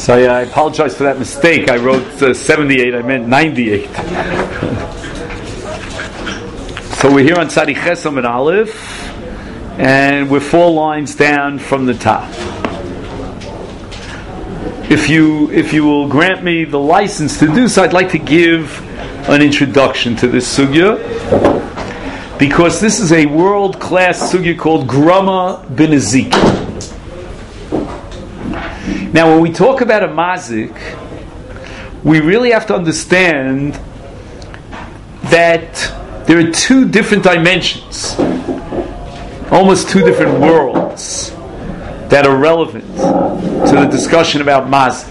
So I apologize for that mistake. I wrote 78, I meant 98. So we're here on Tzadi Ches Amud Aleph, and we're 4 lines down from the top. If you will grant me the license to do so, I'd like to give an introduction to this sugya, because this is a world-class sugya called Grama B'Nezikin. Now, when we talk about a mazik, we really have to understand that there are 2 different dimensions, almost 2 different worlds, that are relevant to the discussion about mazik.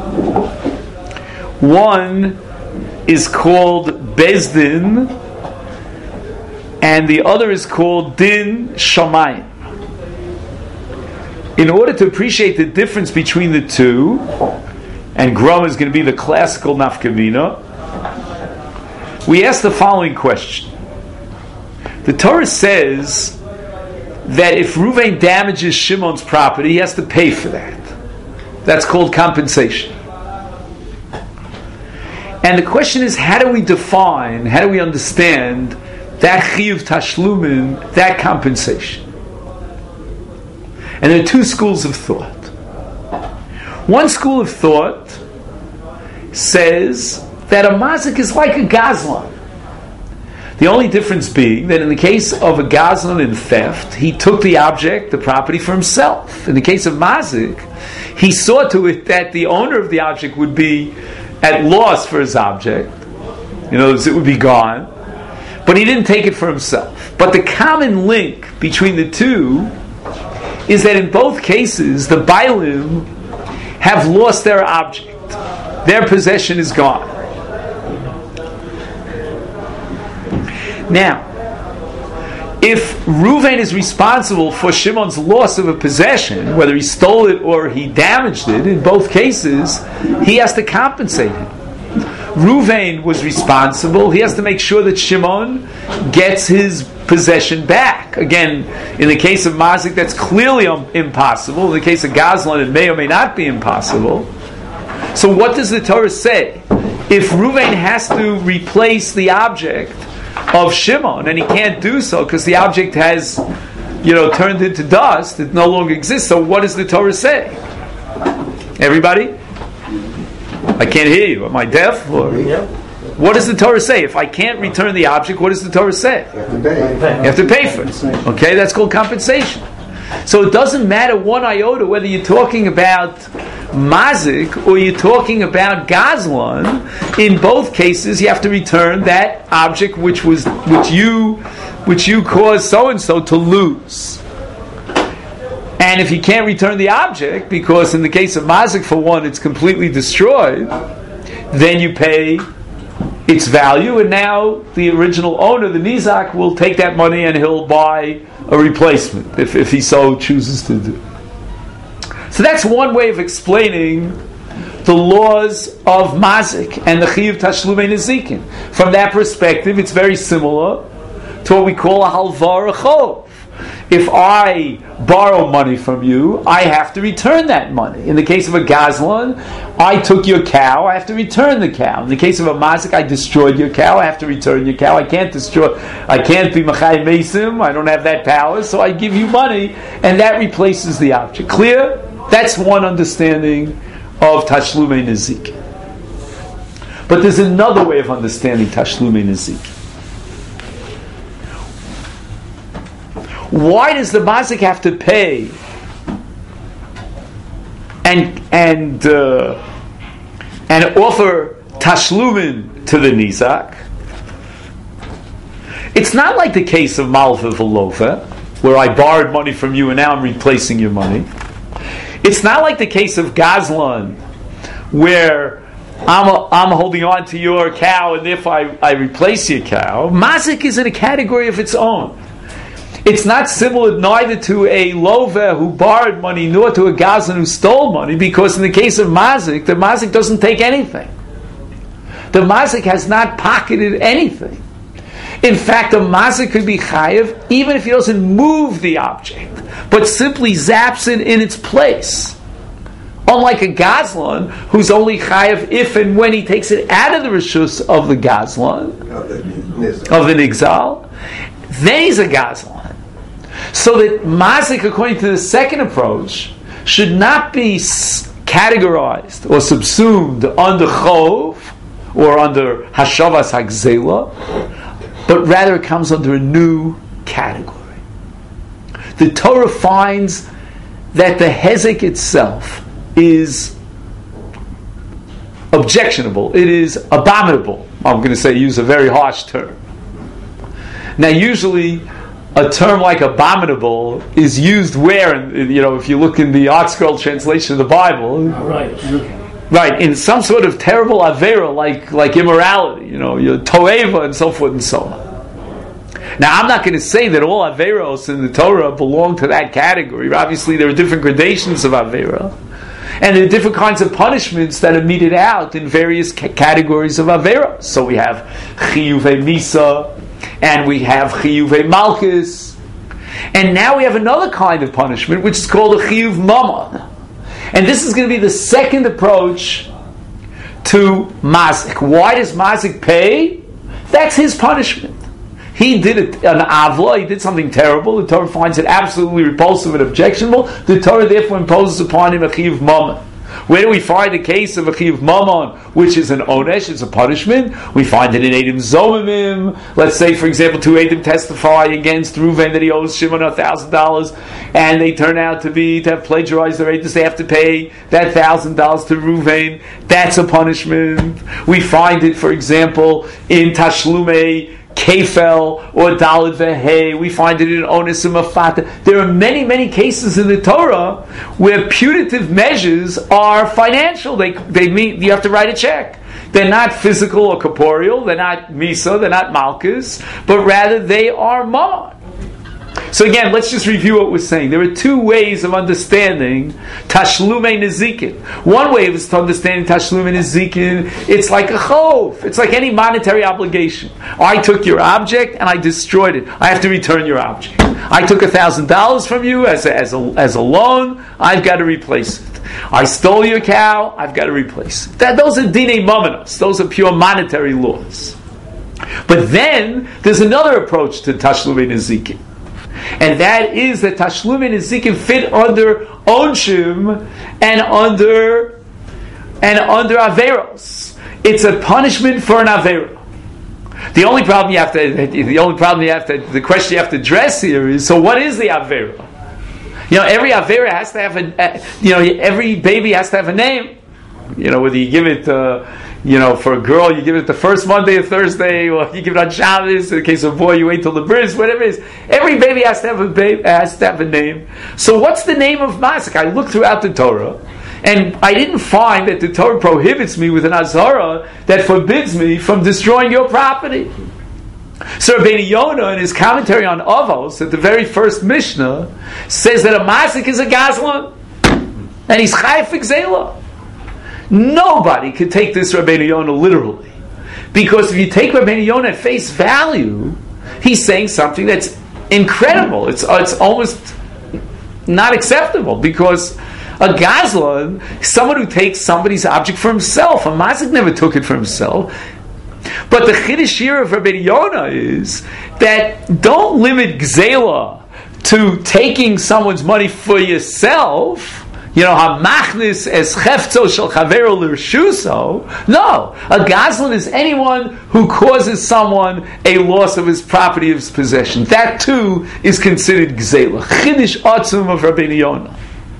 One is called Bezdin, and the other is called Din Shamayim. In order to appreciate the difference between the 2, and Grama is going to be the classical nafkamina, we ask the following question. The Torah says that if Reuven damages Shimon's property, he has to pay for that. That's called compensation. And the question is, how do we understand that chiyuv tashlumin, that compensation? And there are 2 schools of thought. One school of thought says that a mazik is like a gazlan. The only difference being that in the case of a gazlan in theft, he took the object, the property, for himself. In the case of mazik, he saw to it that the owner of the object would be at loss for his object. In other words, it would be gone. But he didn't take it for himself. But the common link between the 2 is that in both cases, the Bailim have lost their object. Their possession is gone. Now, if Reuven is responsible for Shimon's loss of a possession, whether he stole it or he damaged it, in both cases, he has to compensate him. Reuven was responsible. He has to make sure that Shimon gets his possession back. Again, in the case of mazik, that's clearly impossible. In the case of gazlan, it may or may not be impossible. So what does the Torah say? If Reuven has to replace the object of Shimon, and he can't do so because the object has, turned into dust, it no longer exists, so what does the Torah say? Everybody? I can't hear you. Am I deaf? Or? Yeah. What does the Torah say? If I can't return the object, what does the Torah say? You have to pay for it. Okay, that's called compensation. So it doesn't matter one iota whether you're talking about mazik or you're talking about gazlan. In both cases, you have to return that object which you caused so and so to lose. And if you can't return the object, because in the case of mazik, for one, it's completely destroyed, then you pay its value, and now the original owner, the nizak, will take that money and he'll buy a replacement if he so chooses to do. So that's one way of explaining the laws of mazik and the chiyuv tashlumei nezikin. From that perspective, it's very similar to what we call a halva chov. If I borrow money from you, I have to return that money. In the case of a gazlan, I took your cow, I have to return the cow. In the case of a mazik, I destroyed your cow, I have to return your cow. I can't be machai mesim, I don't have that power, so I give you money, and that replaces the object. Clear? That's one understanding of tashlumei nezik. But there's another way of understanding tashlumei nezik. Why does the mazik have to pay and offer tashlumin to the nizak? It's not like the case of malva v'lova, where I borrowed money from you and now I'm replacing your money. It's not like the case of gazlan, where I'm holding on to your cow and therefore I replace your cow. Mazik is in a category of its own. It's not similar neither to a lover who borrowed money nor to a gazlan who stole money, because in the case of mazik, the mazik doesn't take anything. The mazik has not pocketed anything. In fact, a mazik could be chayiv even if he doesn't move the object, but simply zaps it in its place. Unlike a Gazlan, who's only chayav if and when he takes it out of the reshus of the Gazlan, of the Nigzal, then he's a Gazlan. So that mazik, according to the second approach, should not be categorized or subsumed under chov or under hashavas hagzela, but rather it comes under a new category. The Torah finds that the hezek itself is objectionable. It is abominable. I'm going to say, use a very harsh term. Now, usually, a term like abominable is used where, if you look in the ArtScroll translation of the Bible, right, in some sort of terrible avera, like immorality, your toeva and so forth and so on. Now, I'm not going to say that all averos in the Torah belong to that category. Obviously, there are different gradations of avera, and there are different kinds of punishments that are meted out in various categories of avera. So we have chiyuvei misa, and we have chiyuvei malchus, and now we have another kind of punishment, which is called a chiyuv mamon. And this is going to be the second approach to mazik. Why does mazik pay? That's his punishment. He did an avla, he did something terrible. The Torah finds it absolutely repulsive and objectionable. The Torah therefore imposes upon him a chiyuv mamon. Where do we find the case of a chiyuv mamon, which is an onesh, it's a punishment? We find it in Eidim Zomimim. Let's say, for example, two Eidim testify against Reuven that he owes Shimon $1,000, and they turn out to have plagiarized their Eidim. They have to pay that $1,000 to Reuven. That's a punishment. We find it, for example, in Tashlume Kefel or Daled Vehei. We find it in Onis and Mafata. There are many, many cases in the Torah where punitive measures are financial. They mean you have to write a check. They're not physical or corporeal. They're not misa. They're not malchus. But rather they are mamon. So again, let's just review what we're saying. There are two ways of understanding Tashlume Nezikin. One way is to understand Tashlume Nezikin, it's like a chov. It's like any monetary obligation. I took your object and I destroyed it. I have to return your object. I took $1,000 from you as a loan. I've got to replace it. I stole your cow. I've got to replace it. Those are dinei momenos. Those are pure monetary laws. But then there's another approach to Tashlume Nezikin. And that is that Tashlum and Nezikin fit under Onshim and under Averos. It's a punishment for an Avera. The question you have to address here is, so what is the Avera? Every Avera has to have every baby has to have a name. Whether you give it for a girl, you give it the first Monday or Thursday, or you give it on Shabbos. In the case of a boy, you wait till the bris, whatever it is. Every baby has to have a name. So what's the name of mazik? I looked throughout the Torah, and I didn't find that the Torah prohibits me with an azara that forbids me from destroying your property. So Rabbeinu Yonah, in his commentary on Avos, at the very first Mishnah, says that a mazik is a gazlan, and he's chayef gzela. Nobody could take this Rabbeinu Yonah literally. Because if you take Rabbeinu Yonah at face value, he's saying something that's incredible. It's almost not acceptable. Because a gazlan is someone who takes somebody's object for himself. A mazik never took it for himself. But the chiddush here of Rabbeinu Yonah is that don't limit gzela to taking someone's money for yourself. Hamachnis es chefzo shel chavero l'rshuso. No, a gazlan is anyone who causes someone a loss of his property, of his possession. That too is considered gzela. Chiddush atzum of Rabbeinu Yonah.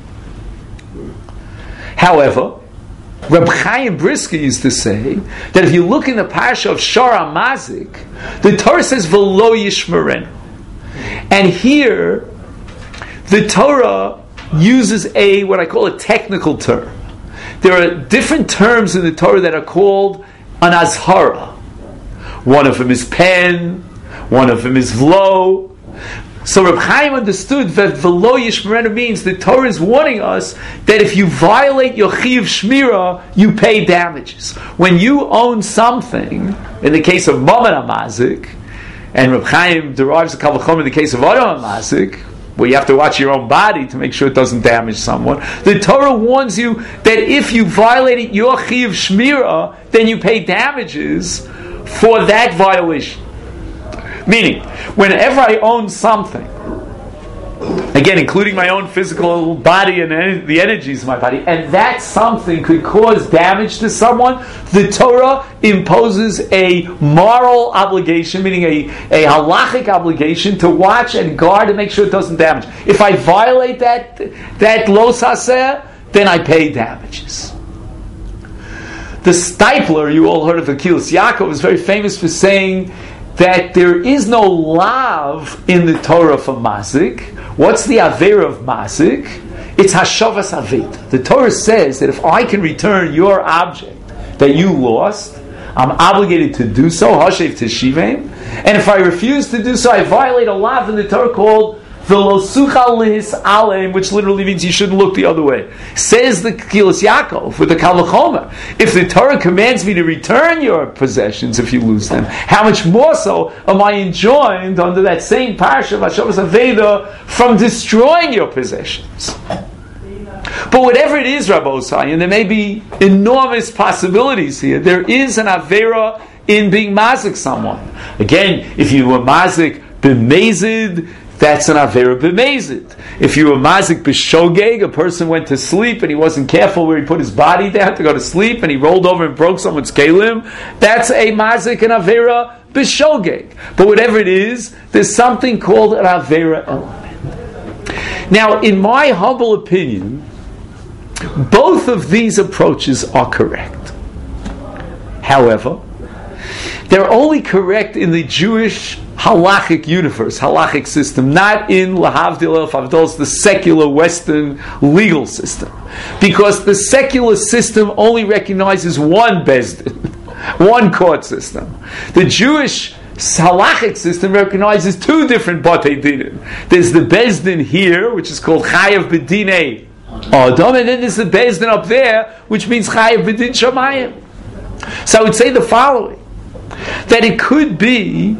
However, Reb Chaim Brisker used to say that if you look in the parasha of Shara Mazik, the Torah says v'lo yishmerenu, and here the Torah uses what I call a technical term. There are different terms in the Torah that are called an azhara. One of them is pen, one of them is v'lo. So Reb Chaim understood that v'lo yishmerenu means the Torah is warning us that if you violate your chiyuv shmira, you pay damages. When you own something, in the case of Mammon HaMazik, and Reb Chaim derives a kal v'chomer in the case of Adam HaMazik, where you have to watch your own body to make sure it doesn't damage someone. The Torah warns you that if you violate your chiyuv shmirah, then you pay damages for that violation. Meaning, whenever I own something, again, including my own physical body and the energies of my body, and that something could cause damage to someone, the Torah imposes a moral obligation, meaning a halachic obligation, to watch and guard and make sure it doesn't damage. If I violate that lo saseh, then I pay damages. The Stipler, you all heard of Achilas Yaakov, is very famous for saying that there is no lav in the Torah for mazik. What's the avera of mazik? It's hashavas aved. The Torah says that if I can return your object that you lost, I'm obligated to do so, hashev teshivim. And if I refuse to do so, I violate a lav in the Torah called the losucha lihis aleim, which literally means you shouldn't look the other way. Says the Achilas Yaakov with the Kal Vachomer, if the Torah commands me to return your possessions if you lose them, how much more so am I enjoined under that same parsha of Hashavas Aveda from destroying your possessions? But whatever it is, Rabbosai, and there may be enormous possibilities here, there is an avera in being mazik someone. Again, if you were mazik b'mezid, that's an avera b'mezid. If you were mazik b'shogeg, a person went to sleep and he wasn't careful where he put his body down to go to sleep and he rolled over and broke someone's kelim, that's a mazik and avera b'shogeg. But whatever it is, there's something called an avera element. Now, in my humble opinion, both of these approaches are correct. However, they're only correct in the Jewish halachic universe, halachic system, not in lahavdil el favdol, the secular Western legal system. Because the secular system only recognizes one bezdin, one court system. The Jewish halachic system recognizes two different batei dinim. There's the bezdin here, which is called chayav b'dinei adam, and then there's the bezdin up there, which means chayav b'din shamayim. So I would say the following, that it could be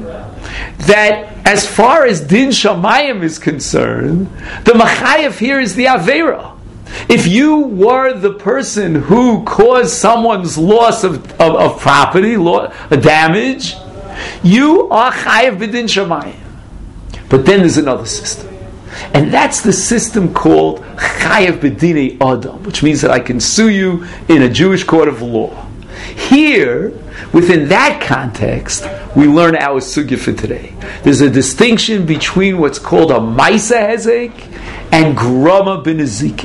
that as far as din shamayim is concerned, the machayev here is the avera. If you were the person who caused someone's loss of property, a damage, you are chayev b'din shamayim. But then there's another system, and that's the system called chayev b'dinei adam, which means that I can sue you in a Jewish court of law. Here, within that context, we learn our sugya for today. There's a distinction between what's called a Maisa Hezek and Grama B'Nezikin.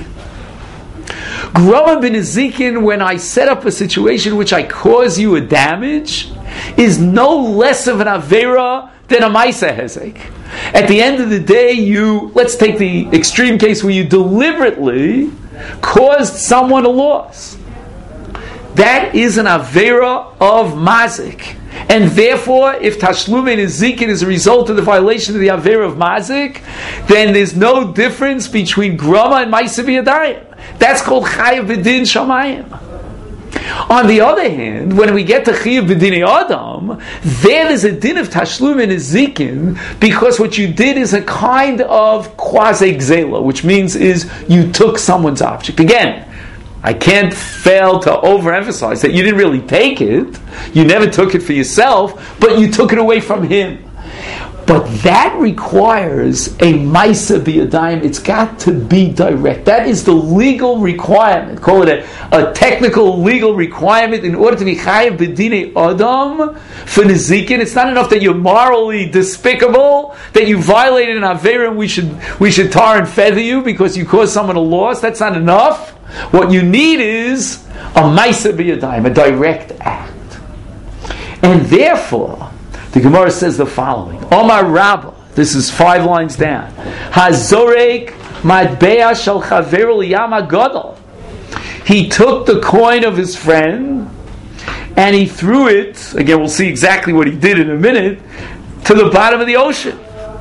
Grama B'Nezikin, when I set up a situation in which I cause you a damage, is no less of an Avera than a Maisa Hezek. At the end of the day, let's take the extreme case where you deliberately caused someone a loss. That is an avera of mazik, and therefore, if tashlumei nezikin is a result of the violation of the avera of mazik, then there's no difference between grama and ma'aseh b'yadayim. That's called chayav b'din shamayim. On the other hand, when we get to chayav b'dinei adam, there's a din of tashlumei nezikin, because what you did is a kind of quasi gzela, which means is you took someone's object. Again, I can't fail to overemphasize that you didn't really take it. You never took it for yourself, but you took it away from him. But that requires a maisa b'yadayim. It's got to be direct. That is the legal requirement. Call it a technical legal requirement in order to be chayav b'dinei adam for nezikin. It's not enough that you're morally despicable, that you violated an avera and we should tar and feather you because you caused someone a loss. That's not enough. What you need is a maisa b'yadayim, a direct act. And therefore, the Gemara says the following: Omar Rabba, this is 5 lines down. Hazorek matbea shel chaveru liyam hagadol. He took the coin of his friend and he threw it. Again, we'll see exactly what he did in a minute, to the bottom of the ocean.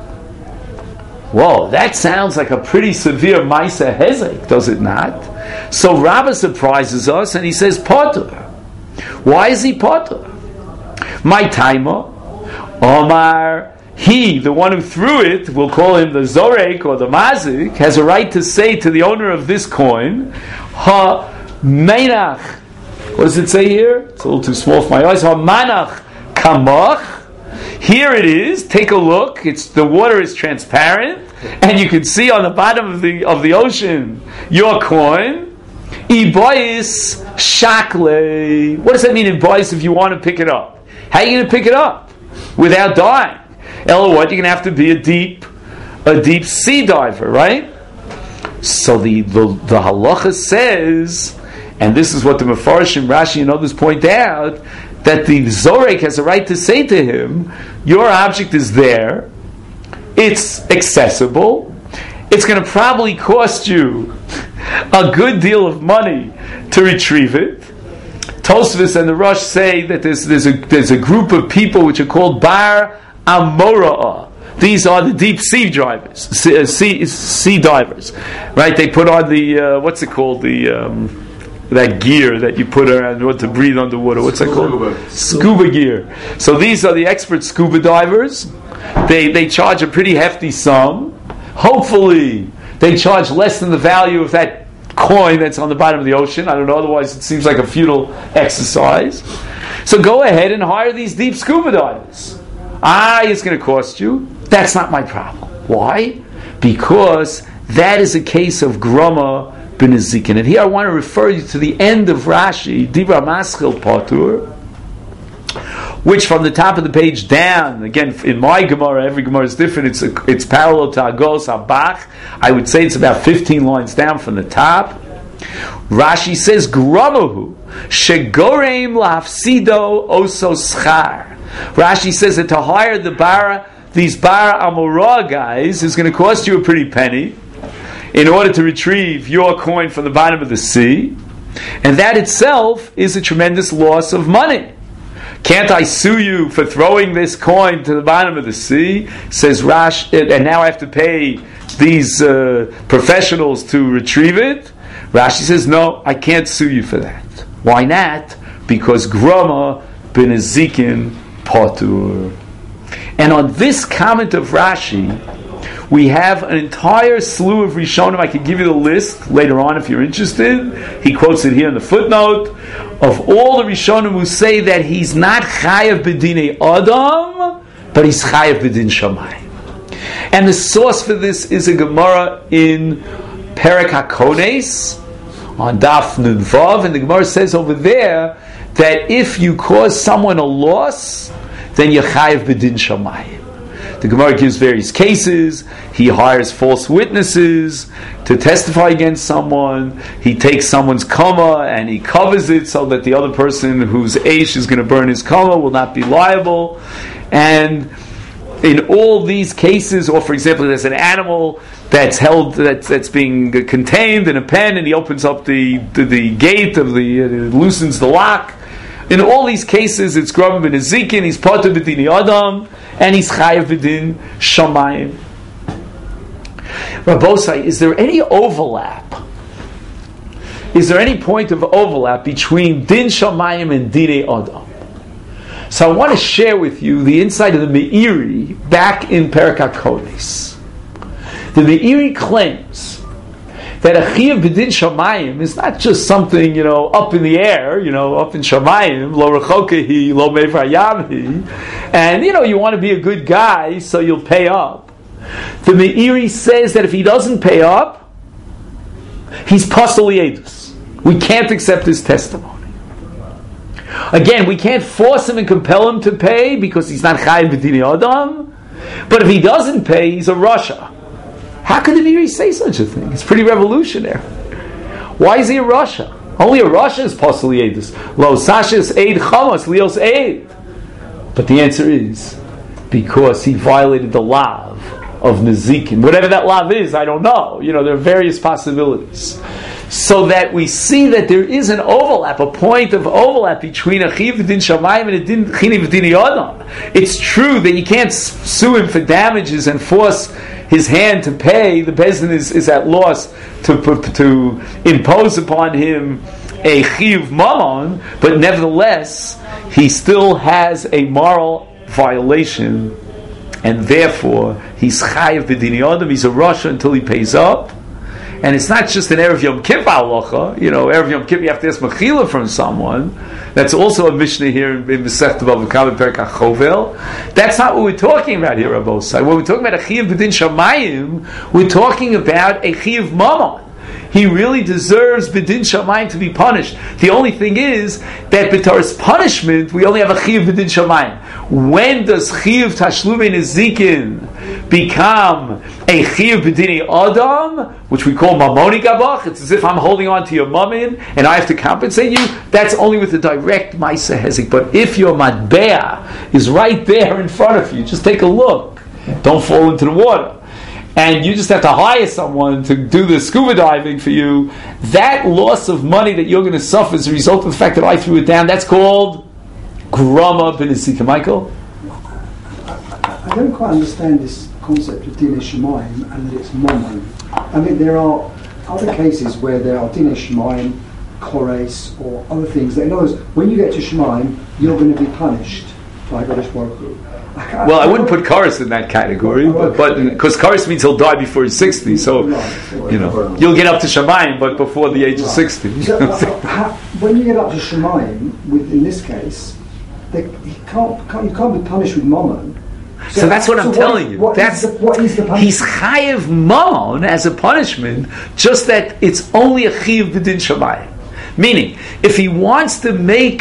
Whoa, that sounds like a pretty severe Maisa Hezek, does it not? So Rabbah surprises us and he says Potter. Why is he Potter? My timer, Omar he, the one who threw it, we'll call him the Zorek or the Mazik, has a right to say to the owner of this coin, Ha Menach. What does it say here? It's a little too small for my eyes. Ha Manach Kamach. Here it is. Take a look. The water is transparent, and you can see on the bottom of the ocean your coin. Ibois shakle. What does that mean in bois if you want to pick it up? How are you going to pick it up without dying? Ella, what? You're going to have to be a deep sea diver, right? So the halacha says, and this is what the Mefarshim, Rashi, and others point out, that the Zorek has a right to say to him, your object is there, it's accessible, it's going to probably cost you a good deal of money to retrieve it. Tosfos and the Rosh say that there's a group of people which are called Bar Amora'ah. These are the deep sea drivers, sea divers, right? They put on the what's it called, that gear that you put around to breathe underwater. What's that called? Scuba gear. So these are the expert scuba divers. They charge a pretty hefty sum. Hopefully, they charge less than the value of that coin that's on the bottom of the ocean. I don't know. Otherwise, it seems like a futile exercise. So go ahead and hire these deep scuba divers. It's going to cost you. That's not my problem. Why? Because that is a case of grama b'nezikin. And here I want to refer you to the end of Rashi, Dibra Maschil Patur, which from the top of the page down, again, in my Gemara, every Gemara is different, it's parallel to Agos HaBach. I would say it's about 15 lines down from the top. Rashi says, Gramahu, Shegorem Lafsido Oso Schar. Rashi says that to hire these Bar Amorah guys is going to cost you a pretty penny in order to retrieve your coin from the bottom of the sea, and that itself is a tremendous loss of money. Can't I sue you for throwing this coin to the bottom of the sea? Says Rash, and now I have to pay these professionals to retrieve it? Rashi says, no, I can't sue you for that. Why not? Because Grama b'nezikin patur. And on this comment of Rashi, we have an entire slew of Rishonim. I can give you the list later on if you're interested. He quotes it here in the footnote of all the Rishonim who say that he's not chayav b'dinei Adam, but he's chayav b'din Shamayim. And the source for this is a Gemara in Perek HaKones on Daf Nun Vav, and the Gemara says over there that if you cause someone a loss, then you're chayav b'din Shamayim. The Gemara gives various cases. He hires false witnesses to testify against someone. He takes someone's kama and he covers it so that the other person whose aish is going to burn his kama will not be liable. And in all these cases, or for example, there's an animal that's held, that's being contained in a pen, and he opens up the gate of loosens the lock. In all these cases, it's Grama b'nezikin, he's Patur b'dinei Adam, and he's Chayav b'din Shamayim. Rabbosai, is there any overlap? Is there any point of overlap between Din Shamayim and Dinei Adam? So I want to share with you the insight of the Meiri back in Perek HaKones. The Meiri claims that a Chiyuv b'din Shamayim is not just something, up in the air, up in Shamayim, lo rechokehi, lo mevrayamhi, and, you want to be a good guy, so you'll pay up. The Meiri says that if he doesn't pay up, he's pasol yedus. We can't accept his testimony. Again, we can't force him and compel him to pay because he's not chayav b'dinei Adam, but if he doesn't pay, he's a rasha. How could the Meiri say such a thing? It's pretty revolutionary. Why is he a rasha? Only a rasha is pasol yedus. Lo sashis eid chamas lios eid. But the answer is because he violated the lav of nezikin. Whatever that lav is, I don't know. There are various possibilities. So that we see that there is an overlap, a point of overlap between a Chiyuv b'din Shamayim and a Chiyuv b'dinei Adam. It's true that you can't sue him for damages and force his hand to pay. The Beis Din is at loss to impose upon him a Chiyuv Mammon, but nevertheless, he still has a moral violation and therefore he's chayiv b'dini adam. He's a rasha until he pays up. And it's not just an Erev Yom Kippur halacha. Erev Yom Kippur you have to ask mechila from someone. That's also a Mishnah here in Masechta Bava Kama Perek HaChovel. That's not what we're talking about here, Rabbi Osai. When we're talking about a chiyuv b'din shamayim, we're talking about a chiyuv mamon. He really deserves b'din shamayim to be punished. The only thing is that b'taras punishment, we only have a chiyuv b'din shamayim. When does chiyuv tashlumei nezikin become a chiyuv b'dini adam, which we call mamoni gabach? It's as if I'm holding on to your mammon and I have to compensate you. That's only with the direct ma'aseh hezek. But if your matbea is right there in front of you, just take a look. Don't fall into the water. And you just have to hire someone to do the scuba diving for you. That loss of money that you're going to suffer as a result of the fact that I threw it down, that's called grama b'nesika. Michael? I don't quite understand this concept of Dinei Shemayim and that it's Mammon. I mean, there are other cases where there are Dinei Shemayim, Kores, or other things. That, in other words, when you get to Shemayim, you're going to be punished by Kadosh Baruch Hu. Well, I wouldn't put Karis in that category, but because Karis means he'll die before he's 60, so you'll get up to Shemayim, but before the age of 60. So, when you get up to Shemayim, in this case, you can't be punished with Mammon. So that's what I'm telling you. What is the punishment? He's chayiv mammon as a punishment, just that it's only a chayiv b'din shamayim. Meaning, if he wants to make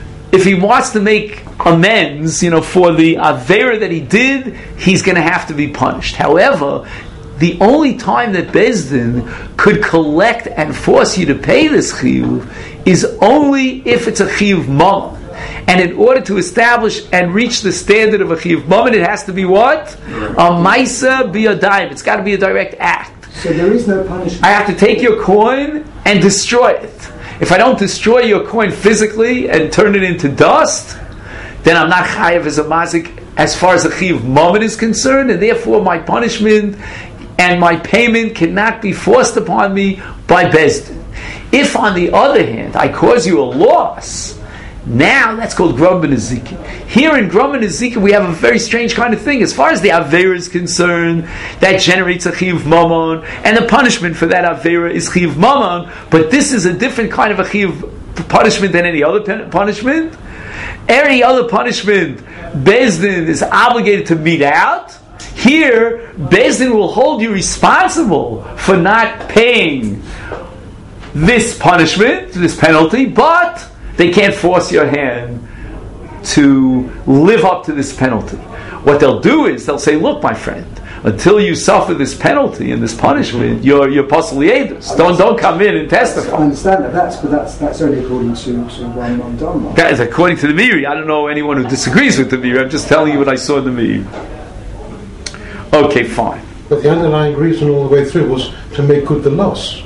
amends, for the avera that he did, he's going to have to be punished. However, the only time that Beis Din could collect and force you to pay this chiyuv is only if it's a chiyuv mammon. And in order to establish and reach the standard of a chiyuv mammon, it has to be what? A maisa biyadayim. It's got to be a direct act. So there is no punishment. I have to take your coin and destroy it. If I don't destroy your coin physically and turn it into dust, then I'm not chayav as a mazik as far as the chiyuv mammon is concerned, and therefore my punishment and my payment cannot be forced upon me by Beis Din. If, on the other hand, I cause you a loss, now that's called Grum B'Nezikin. Here in Grum B'Nezikin we have a very strange kind of thing. As far as the Avera is concerned, that generates a Chiyuv Mammon, and the punishment for that Avera is Chiyuv Mammon, but this is a different kind of a Chiyuv punishment than any other punishment. Any other punishment, Beis Din is obligated to mete out. Here, Beis Din will hold you responsible for not paying this punishment, this penalty, but they can't force your hand to live up to this penalty. What they'll do is they'll say, look, my friend, until you suffer this penalty and this punishment, you're pasul yedus. Don't come in and testify. I understand that, that's only according to Rambam Dhamma. That is according to the Miri. I don't know anyone who disagrees with the Miri. I'm just telling you what I saw in the Miri. Okay, fine. But the underlying reason all the way through was to make good the loss.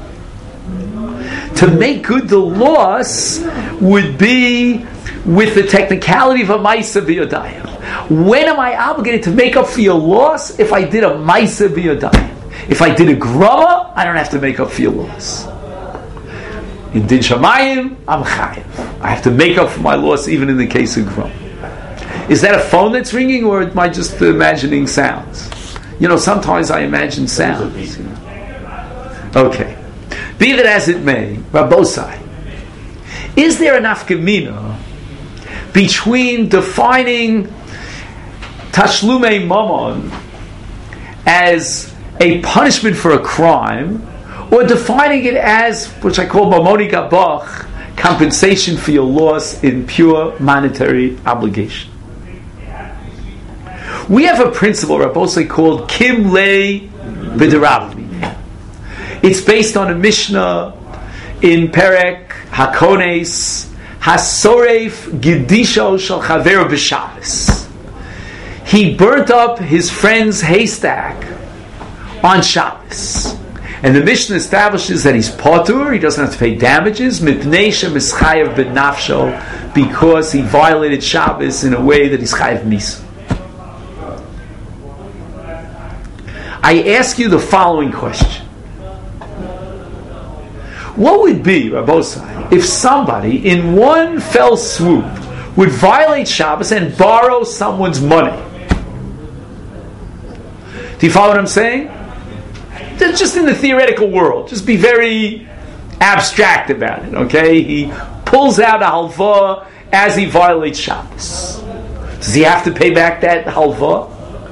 To make good the loss would be with the technicality of a Maisa B'Yodayim. When am I obligated to make up for your loss? If I did a Maisa B'Yodayim. If I did a Grama, I don't have to make up for your loss. In Din Shamayim, I'm Chayiv. I have to make up for my loss even in the case of Grama. Is that a phone that's ringing, or am I just imagining sounds? Sometimes I imagine sounds. Okay. Be that as it may, Rabbosai, is there an nafka between defining Tashlumei Mammon as a punishment for a crime, or defining it as, which I call Mamoni Gabach, compensation for your loss in pure monetary obligation? We have a principle, Rabbosai, called Kim Lei B'Derabbi. It's based on a Mishnah in Perek Hakones Hasoref Gidisho Shel Chaver B'Shabbos. He burnt up his friend's haystack on Shabbos, and the Mishnah establishes that he's patur. He doesn't have to pay damages Mipnei Shemischayev B'Nafsho, because he violated Shabbos in a way that he's chayev misa. I ask you the following question. What would be, Rabbosai, if somebody in one fell swoop would violate Shabbos and borrow someone's money? Do you follow what I'm saying? Just in the theoretical world. Just be very abstract about it, okay? He pulls out a halva as he violates Shabbos. Does he have to pay back that halva?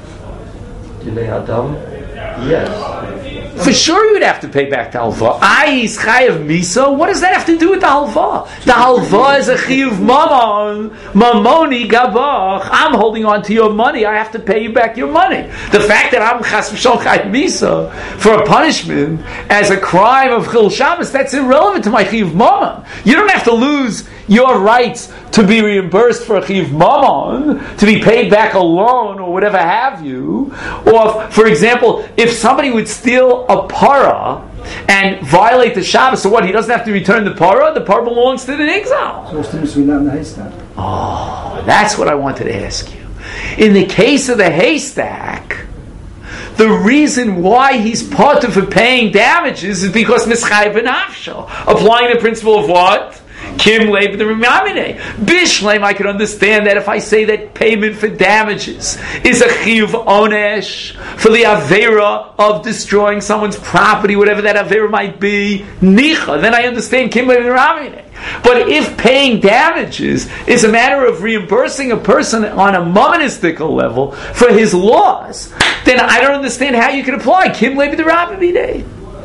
Dilei Adam? Yes. For sure you would have to pay back the halva. Is chayav misa? What does that have to do with the halva? The halva is a chiyuv mamon. Mamoni gabach. I'm holding on to your money. I have to pay you back your money. The fact that I'm chas v'shol chayav misa for a punishment as a crime of chil Shabbos, that's irrelevant to my chiyuv mamon. You don't have to lose your rights to be reimbursed for a chiyuv mamon, to be paid back a loan or whatever have you. Or, for example, if somebody would steal a para and violate the Shabbos, so what? He doesn't have to return the para? The para belongs to the exile. So what's the difference between that and the haystack? Oh, that's what I wanted to ask you. In the case of the haystack, the reason why he's part of paying damages is because mischai b'nafsho, applying the principle of what? Kim leib the Ramamine. Bishleim, I can understand that if I say that payment for damages is a chiyuv onesh for the avera of destroying someone's property, whatever that avera might be, nicha, then I understand Kim leib the Ramamine. But if paying damages is a matter of reimbursing a person on a momenistical level for his loss, then I don't understand how you can apply Kim leib the Ramamine.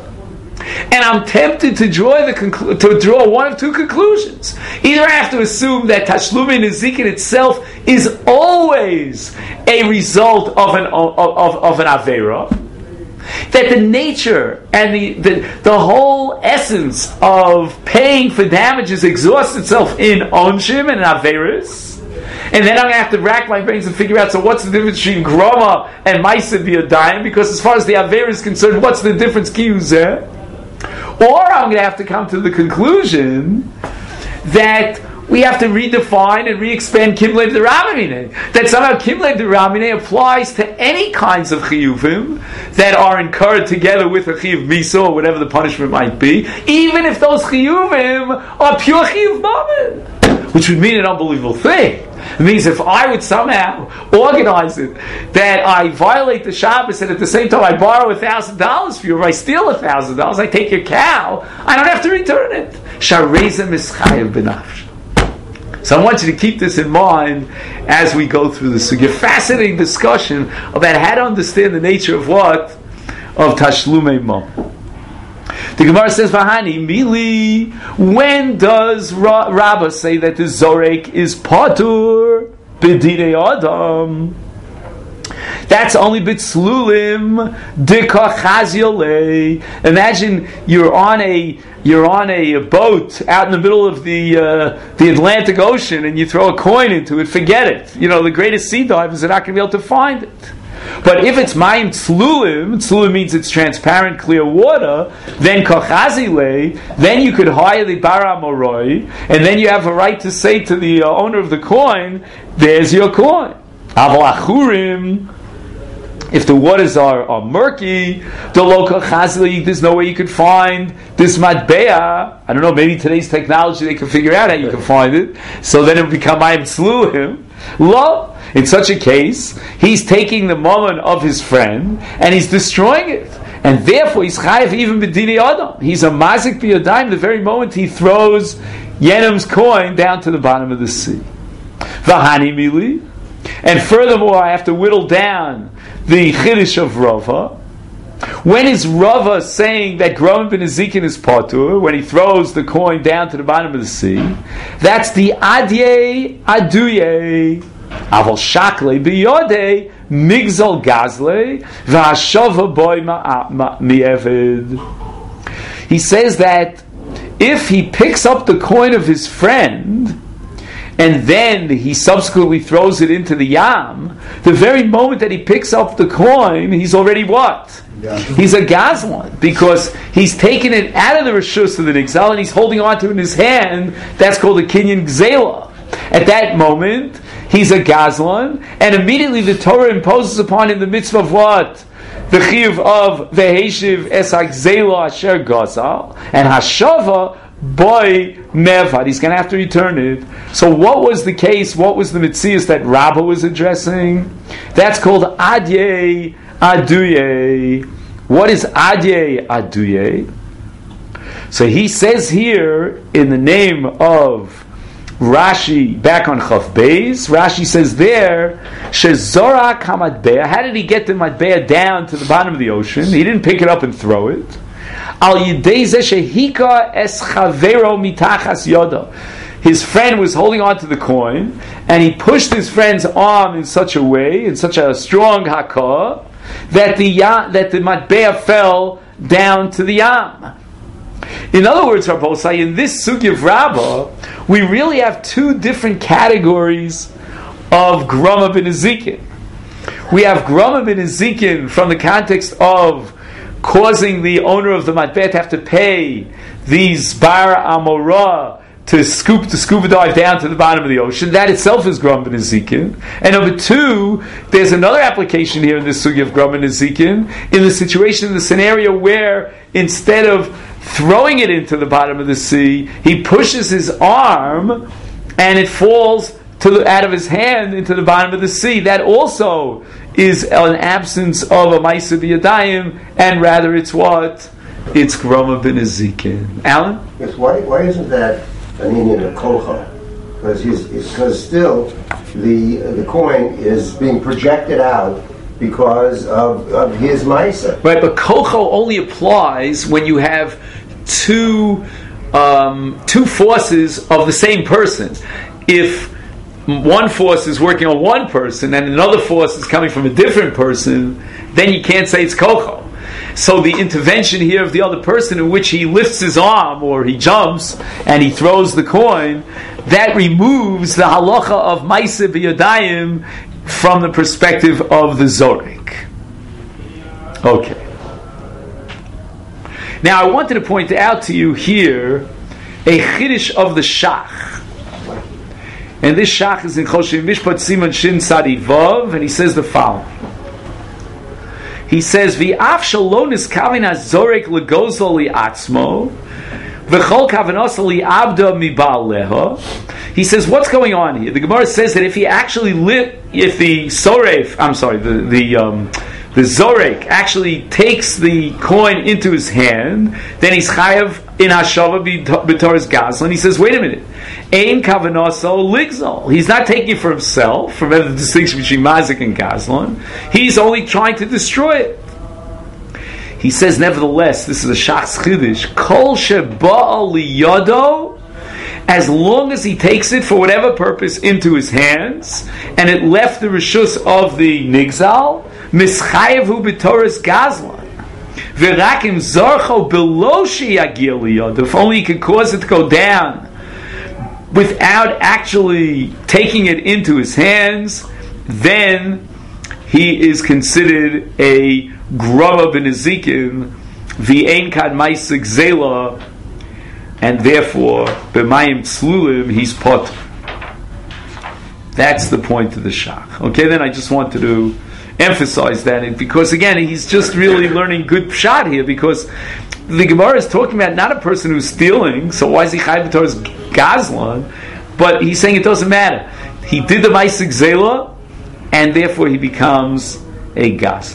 And I'm tempted to draw one of two conclusions. Either I have to assume that Tashlumei Nezikin itself is always a result of an Avera, that the nature and the whole essence of paying for damages exhausts itself in Onshim and Averas. And then I'm going to have to rack my brains and figure out, so what's the difference between Groma and Maisa B'Yadayim? Because as far as the Avera is concerned, what's the difference Kiyuzeh? Or I'm going to have to come to the conclusion that we have to redefine and re-expand Kim Lev D'Ramine. That somehow Kim Lev D'Ramine applies to any kinds of chiyuvim that are incurred together with a chiyuv misa or whatever the punishment might be, even if those chiyuvim are pure chiyuv mammon. Which would mean an unbelievable thing. It means if I would somehow organize it that I violate the Shabbos and at the same time I borrow $1,000 for you, or I steal $1,000, I take your cow, I don't have to return it. Shareza mischayev b'nafsh. So I want you to keep this in mind as we go through this. So your fascinating discussion about how to understand the nature of what? Of Tashlumei Mom. The Gemara says, "Vahani mili." When does Rabbah say that the zorek is patur b'dinei adam? That's only b'tzlulim dika chazyolei. Imagine you're on a boat out in the middle of the Atlantic Ocean and you throw a coin into it. Forget it. You know, the greatest sea divers are not going to be able to find it. But if it's mayim tzlulim means it's transparent, clear water, then kochazile, then you could hire the bara moroi, and then you have a right to say to the owner of the coin, there's your coin. Aval achurim, if the waters are murky, the local chazili, there's no way you could find this matbea. I don't know, maybe today's technology they can figure out how you can find it. So then it will become mayim tzlulim. Lo. In such a case, he's taking the mammon of his friend and he's destroying it. And therefore, he's chayav even b'dinei adam. He's a mazik b'yadayim the very moment he throws Yenam's coin down to the bottom of the sea. V'hani mili. And furthermore, I have to whittle down the chiddush of Rava. When is Rava saying that Groma ben Ezekin is patur, when he throws the coin down to the bottom of the sea? That's the adye aduye. Aval shakle biyode migzal gazle v'hashava boy mi'eved. He says that if he picks up the coin of his friend and then he subsequently throws it into the yam, the very moment that he picks up the coin, he's already what? He's a gazlan, because he's taken it out of the reshus of the nigzal and he's holding on to it in his hand. That's called a kinyan gzela. At that moment, he's a gazlan, and immediately the Torah imposes upon him the mitzvah of what? The chiyuv of veheshiv esak zela asher gazal, and hashava boy mevad. He's going to have to return it. So what was the case? What was the mitzias that Rabbah was addressing? That's called adye aduye. What is adye aduye? So he says here in the name of Rashi, back on Chaf Beis, Rashi says there, Shezora kamatbeah. How did he get the matbeah down to the bottom of the ocean? He didn't pick it up and throw it. Al yidei zeh shehika es chavero mitachas yodo. His friend was holding on to the coin, and he pushed his friend's arm in such a way, in such a strong hakah, that the matbeah fell down to the yam. In other words, Rabbosai, in this Sugi of Rabbah, we really have two different categories of Grama ben Ezekin. We have Grama ben Ezekin from the context of causing the owner of the matbeh to have to pay these bar amorah to scuba dive down to the bottom of the ocean. That itself is Grama ben Ezekin. And number two, there's another application here in this Sugi of Grama ben Ezekin, in the situation, in the scenario where instead of throwing it into the bottom of the sea, he pushes his arm and it falls out of his hand into the bottom of the sea. That also is an absence of a Maisa B'Yadayim, and rather it's what? It's Grama ben Ezekin. Alan? Yes, why isn't that an Indian of Kolcha? Because still the coin is being projected out because of his Maisa. Right, but Kocho only applies when you have two forces of the same person. If one force is working on one person and another force is coming from a different person, then you can't say it's Kocho. So the intervention here of the other person, in which he lifts his arm or he jumps and he throws the coin, that removes the halacha of Maisa B'Yadayim from the perspective of the Zorik. Okay. Now I wanted to point out to you here a chiddush of the Shach. And this Shach is in Choshen Mishpat Siman Shin Tzadi Vav, and he says the following. He says, V'af shalonis kavin ha-zorek legozo li'atzmo, v'chol kavanosa li'abda mibal leha. He says, what's going on here? The Gemara says that if he actually if the Zorek actually takes the coin into his hand, then he's chayav in hashava b'tor's gazlan. He says, wait a minute, ein kavanoso ligzol. He's not taking it for himself. Remember the distinction between mazik and gazlan. He's only trying to destroy it. He says, nevertheless, this is a shach's chiddush. Kol sheba'a liyodo, as long as he takes it for whatever purpose into his hands, and it left the rishus of the nigzal, mischayevu b'toras gazlan. V'rakim zarcho below she'yagir liyod. If only he could cause it to go down without actually taking it into his hands, then he is considered a grama ben Ezekin, v'ein kad ma'aseh zela, and therefore b'mayim tzlulim he's pot. That's the point of the shach. Okay, then I just wanted to emphasize that, because again he's just really learning good pshat here, because the Gemara is talking about not a person who's stealing, so why is he chayv b'tor's gazlan? But he's saying it doesn't matter. He did the ma'aseh zela, and therefore he becomes a gazlan.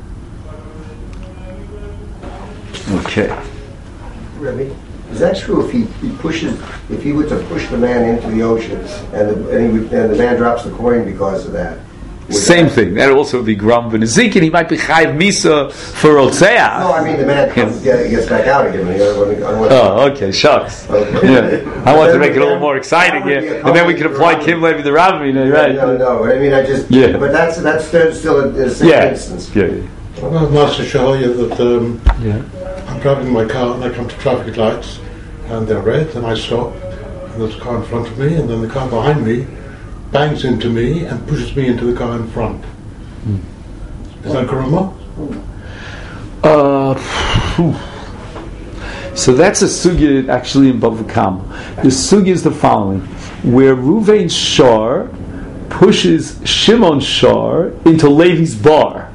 Okay. Really? Is that true? If he were to push the man into the ocean, and the man drops the coin because of that? Same thing. That also would be Grama ben Ezekin. He might be Chayiv Misa for Rotzeah. No, I mean the man gets back out again. Oh, okay, shucks. Okay. Yeah. I want to make it a little more exciting here, and then we can apply Kim Levi the Rabbi, right? No. I mean, but that's still a same instance. Yeah. Master show you that I'm driving my car and I come to traffic lights and they're red, and I stop and there's a car in front of me, and then the car behind me bangs into me and pushes me into the car in front. Is that Karama? So that's a sugya actually in Bava Kama. The sugya is the following, where Ruvain Shar pushes Shimon Shar into Levi's bar.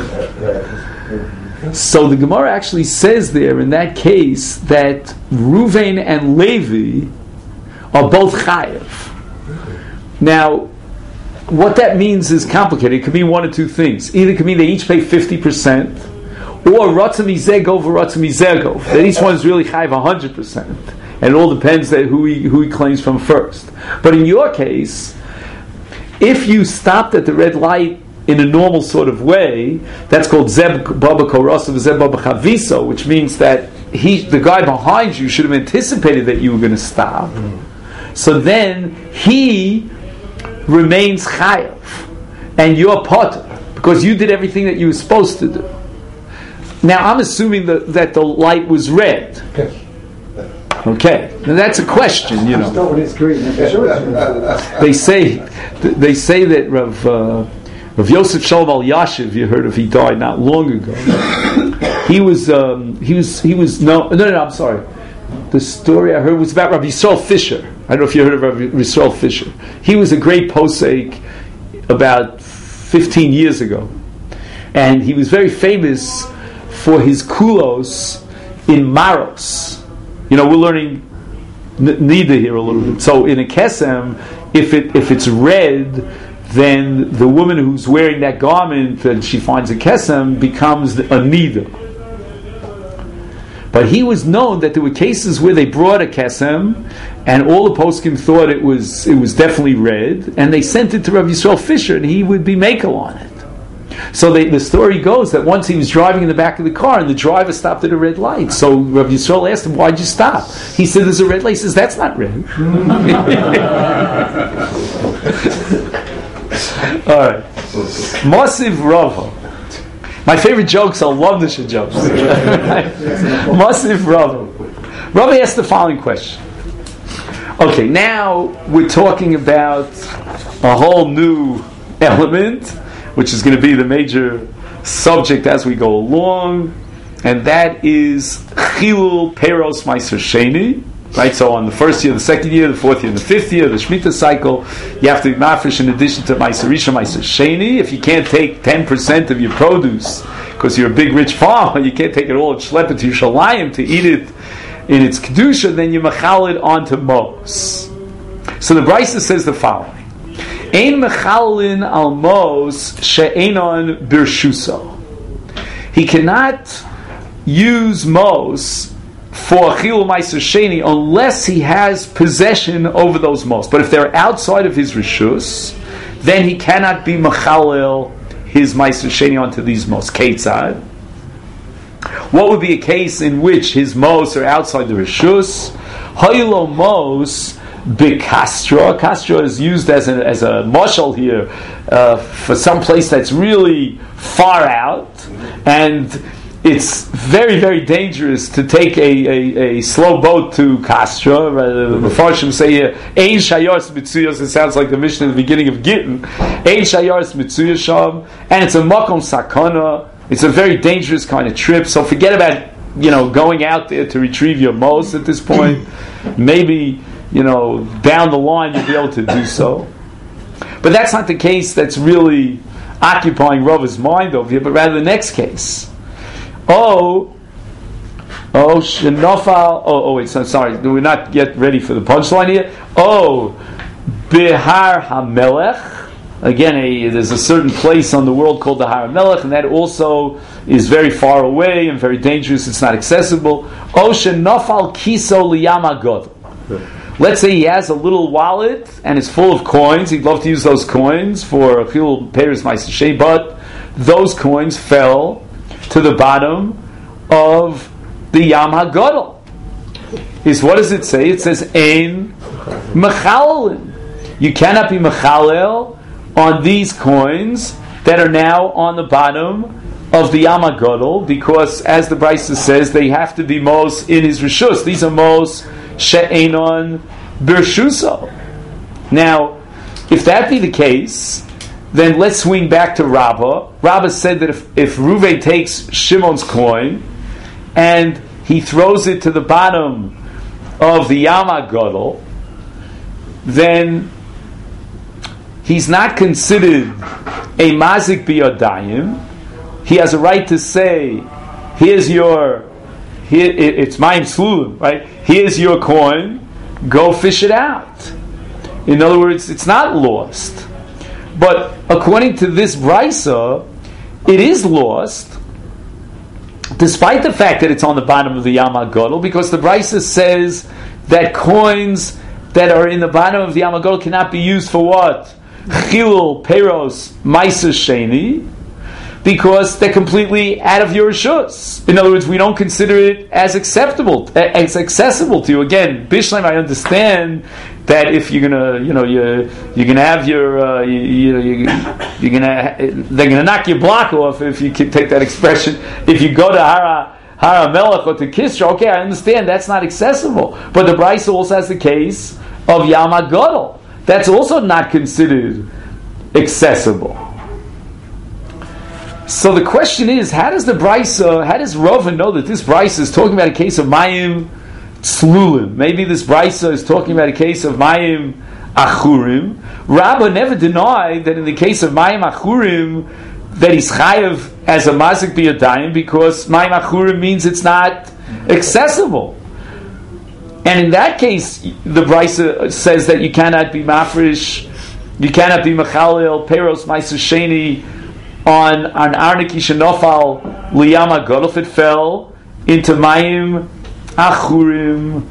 So the Gemara actually says there in that case that Ruvain and Levi are both chayev. Now, what that means is complicated. It could mean one of two things. Either it could mean they each pay 50%, or Ratzah Mizeh Gov or Ratzah Mizeh Gov. That each one is really chayiv 100%. And it all depends on who he claims from first. But in your case, if you stopped at the red light in a normal sort of way, that's called Zeb Baba Korosav Zeb Baba Chaviso, which means that the guy behind you should have anticipated that you were going to stop. So then he remains chayav, and you're potter because you did everything that you were supposed to do. Now I'm assuming that the light was red. Okay, now that's a question, you know. Not when it's green. They say that Rav Yosef Shalom Al Yashiv, you heard of, he died not long ago. He was no, I'm sorry. The story I heard was about Rabbi Yisrael Fisher. I don't know if you heard of Rabbi Yisrael Fisher. He was a great posek about 15 years ago, and he was very famous for his kulos in Maros. You know, we're learning Nida here a little bit. So in a kesem, if it's red, then the woman who's wearing that garment and she finds a kesem becomes a Nida. But he was known that there were cases where they brought a kesem, and all the poskim thought it was definitely red, and they sent it to Rabbi Yisrael Fisher, and he would be makel on it. So the story goes that once he was driving in the back of the car, and the driver stopped at a red light. So Rabbi Yisrael asked him, "Why'd you stop?" He said, "There's a red light." He says, "That's not red." All right, Masiv Rava. My favorite jokes are Lomdisha jokes. Masiv Rava. Rava asked the following question. Okay, now we're talking about a whole new element, which is going to be the major subject as we go along, and that is Chilul Peros Meiser Sheni. Right, so on the first year, the second year, the fourth year, the fifth year, the Shemitah cycle, you have to be mafresh in addition to Meiser Rishon, Meiser Sheni. If you can't take 10% of your produce because you're a big rich farmer, you can't take it all and schlep it to Yerushalayim to eat it in its kedusha, then you machal it onto mos. So the Brisa says the following: Ein mechalin al mos she'enon birshuso. He cannot use mos for chilul meiser sheni unless he has possession over those mos. But if they're outside of his rishus, then he cannot be mechalil his meiser sheni onto these mos. Keitzad. What would be a case in which his mos are outside the rishus? Haylo mos bikastra. Kastra is used as a mashal here for some place that's really far out, and it's very, very dangerous to take a slow boat to Kastra. The Mefarshim say here, Ein Shayars Mitzuyos. It sounds like the mission at the beginning of Gittin. Ein Shayars Mitzuyos, and it's a Makom Sakana. It's a very dangerous kind of trip. So forget about going out there to retrieve your mos at this point. Maybe down the line you'll be able to do so. But that's not the case that's really occupying Rava's mind over here, but rather the next case. Wait, sorry, we're not yet ready for the punchline here. Bihar HaMelech. Again, there's a certain place on the world called the Har HaMelech, and that also is very far away and very dangerous. It's not accessible. Shenafal Kiso Liyam HaGodol. Let's say he has a little wallet and it's full of coins. He'd love to use those coins for a few payers meiser sheni, but those coins fell to the bottom of the Yam HaGodol. What does it say? It says Ein Mechalelin. You cannot be Mechalel on these coins that are now on the bottom of the Yam HaGodol, because as the Brisa says, they have to be mos in his rishus. These are mos she'enon birshuso. Now, if that be the case, then let's swing back to Rabbah. Rabbah said that if Reuven takes Shimon's coin and he throws it to the bottom of the Yam HaGodol, then he's not considered a mazik biyadayim. He has a right to say, it's ma'im slulim, right? Here's your coin, go fish it out. In other words, it's not lost. But according to this brisa, it is lost, despite the fact that it's on the bottom of the Yam HaGadol, because the brisa says that coins that are in the bottom of the Yam HaGadol cannot be used for what? Chilul, Peros, Meiser Sheni, because they're completely out of your reshus. In other words, we don't consider it as acceptable, as accessible to you. Again, Bishleim, I understand that if you're gonna, you're gonna have your, they're gonna knock your block off, if you can take that expression. If you go to Hara Melech or to Kisra, okay, I understand that's not accessible. But the Brisa also has the case of Yam HaGadol. That's also not considered accessible. So the question is, how does Rava know that this Brisa is talking about a case of Mayim Tzlulim? Maybe this Brisa is talking about a case of Mayim Achurim. Rabba never denied that in the case of Mayim Achurim that he's chayav as a mazik biyadayim, because Mayim Achurim means it's not accessible. And in that case, the Brisa says that you cannot be mafresh, you cannot be mechalel peros ma'aser sheni on an arniki shenofal liyam HaGadol if it fell into Mayim Achurim.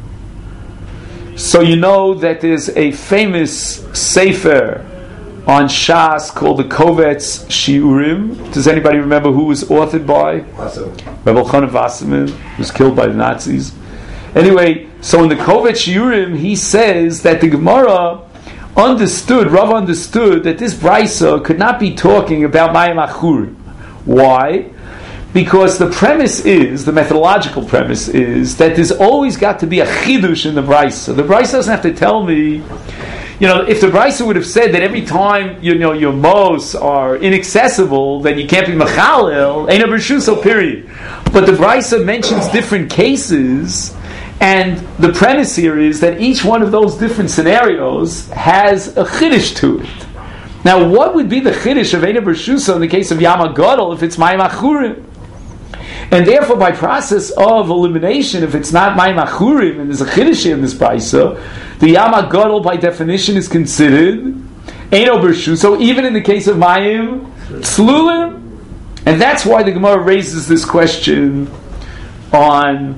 So you know that there's a famous sefer on Shas called the Kovetz Shiurim. Does anybody remember who was authored by? Rebbe Elchanan Wasserman, who was killed by the Nazis. Anyway, so in the Kovetz Shiurim, he says that the Gemara Rav understood that this Brisa could not be talking about Mayim Achurim. Why? Because the methodological premise is that there's always got to be a chidush in the Brisa. The Brisa doesn't have to tell me, if the Brisa would have said that every time, your mos are inaccessible, then you can't be mechalel, ain't a b'rshuso, period. But the Brisa mentions different cases, and the premise here is that each one of those different scenarios has a chiddush to it. Now, what would be the chiddush of Eina B'Rshusa in the case of Yam HaGadol if it's Mayim Achurim? And therefore, by process of elimination, if it's not Mayim Achurim and there's a chiddush in this brisa, the Yam HaGadol by definition is considered Eina B'Rshusa, even in the case of Mayim Tzlulim. And that's why the Gemara raises this question on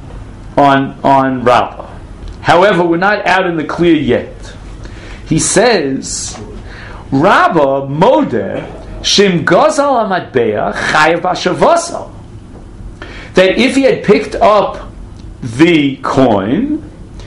Rabbah. However, we're not out in the clear yet. He says, Rabbah modeh shim gazal amatbeah chayav b'shavasal. That if he had picked up the coin,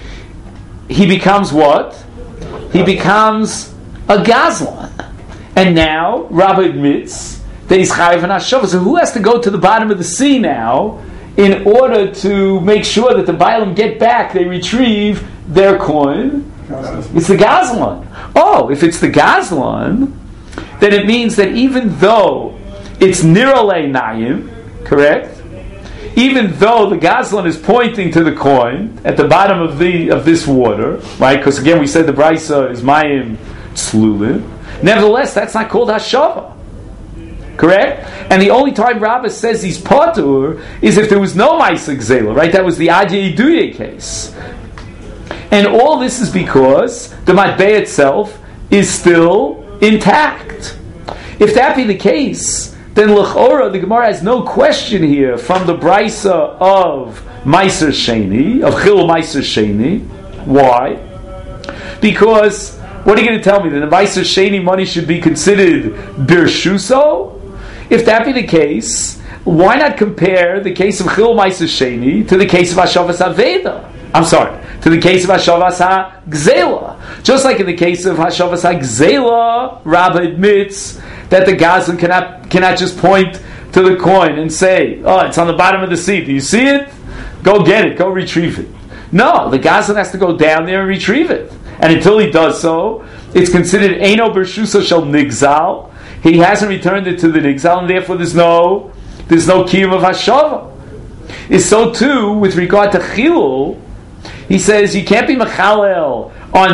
he becomes what? He becomes a gazlan. And now Rabbah admits that he's chayav and hashava. So who has to go to the bottom of the sea now in order to make sure that the Bailam get back, they retrieve their coin? It's the Gazlan. Oh, if it's the Gazlan, then it means that even though it's Niralei Nayim, correct? Even though the Gazlan is pointing to the coin at the bottom of this water, right? Because again, we said the Brisa is Mayim Tzlulim. Nevertheless, that's not called Hashava. Correct? And the only time Rabbah says he's patur is if there was no Ma'aseh Gzela, right? That was the Adye Iduye case. And all this is because the matbeh itself is still intact. If that be the case, then l'chora, the Gemara has no question here from the brisa of Meiser Sheni, of Chil Meiser Sheni. Why? Because what are you going to tell me? That the Meiser Sheni money should be considered Birshuso? If that be the case, why not compare the case of Chil Meiser Sheni to the case of Hashavas HaVeda? To the case of Hashavas HaGzela. Just like in the case of Hashavas HaGzela, Rabbah admits that the Gazlan cannot just point to the coin and say, oh, it's on the bottom of the sea. Do you see it? Go get it. Go retrieve it. No, the Gazlan has to go down there and retrieve it. And until he does so, it's considered Eino B'Rshusa Shel Nigzal. He hasn't returned it to the Nigzal, and therefore there's no kiyum of Hashava. Is so too with regard to Chilul. He says you can't be Mechalel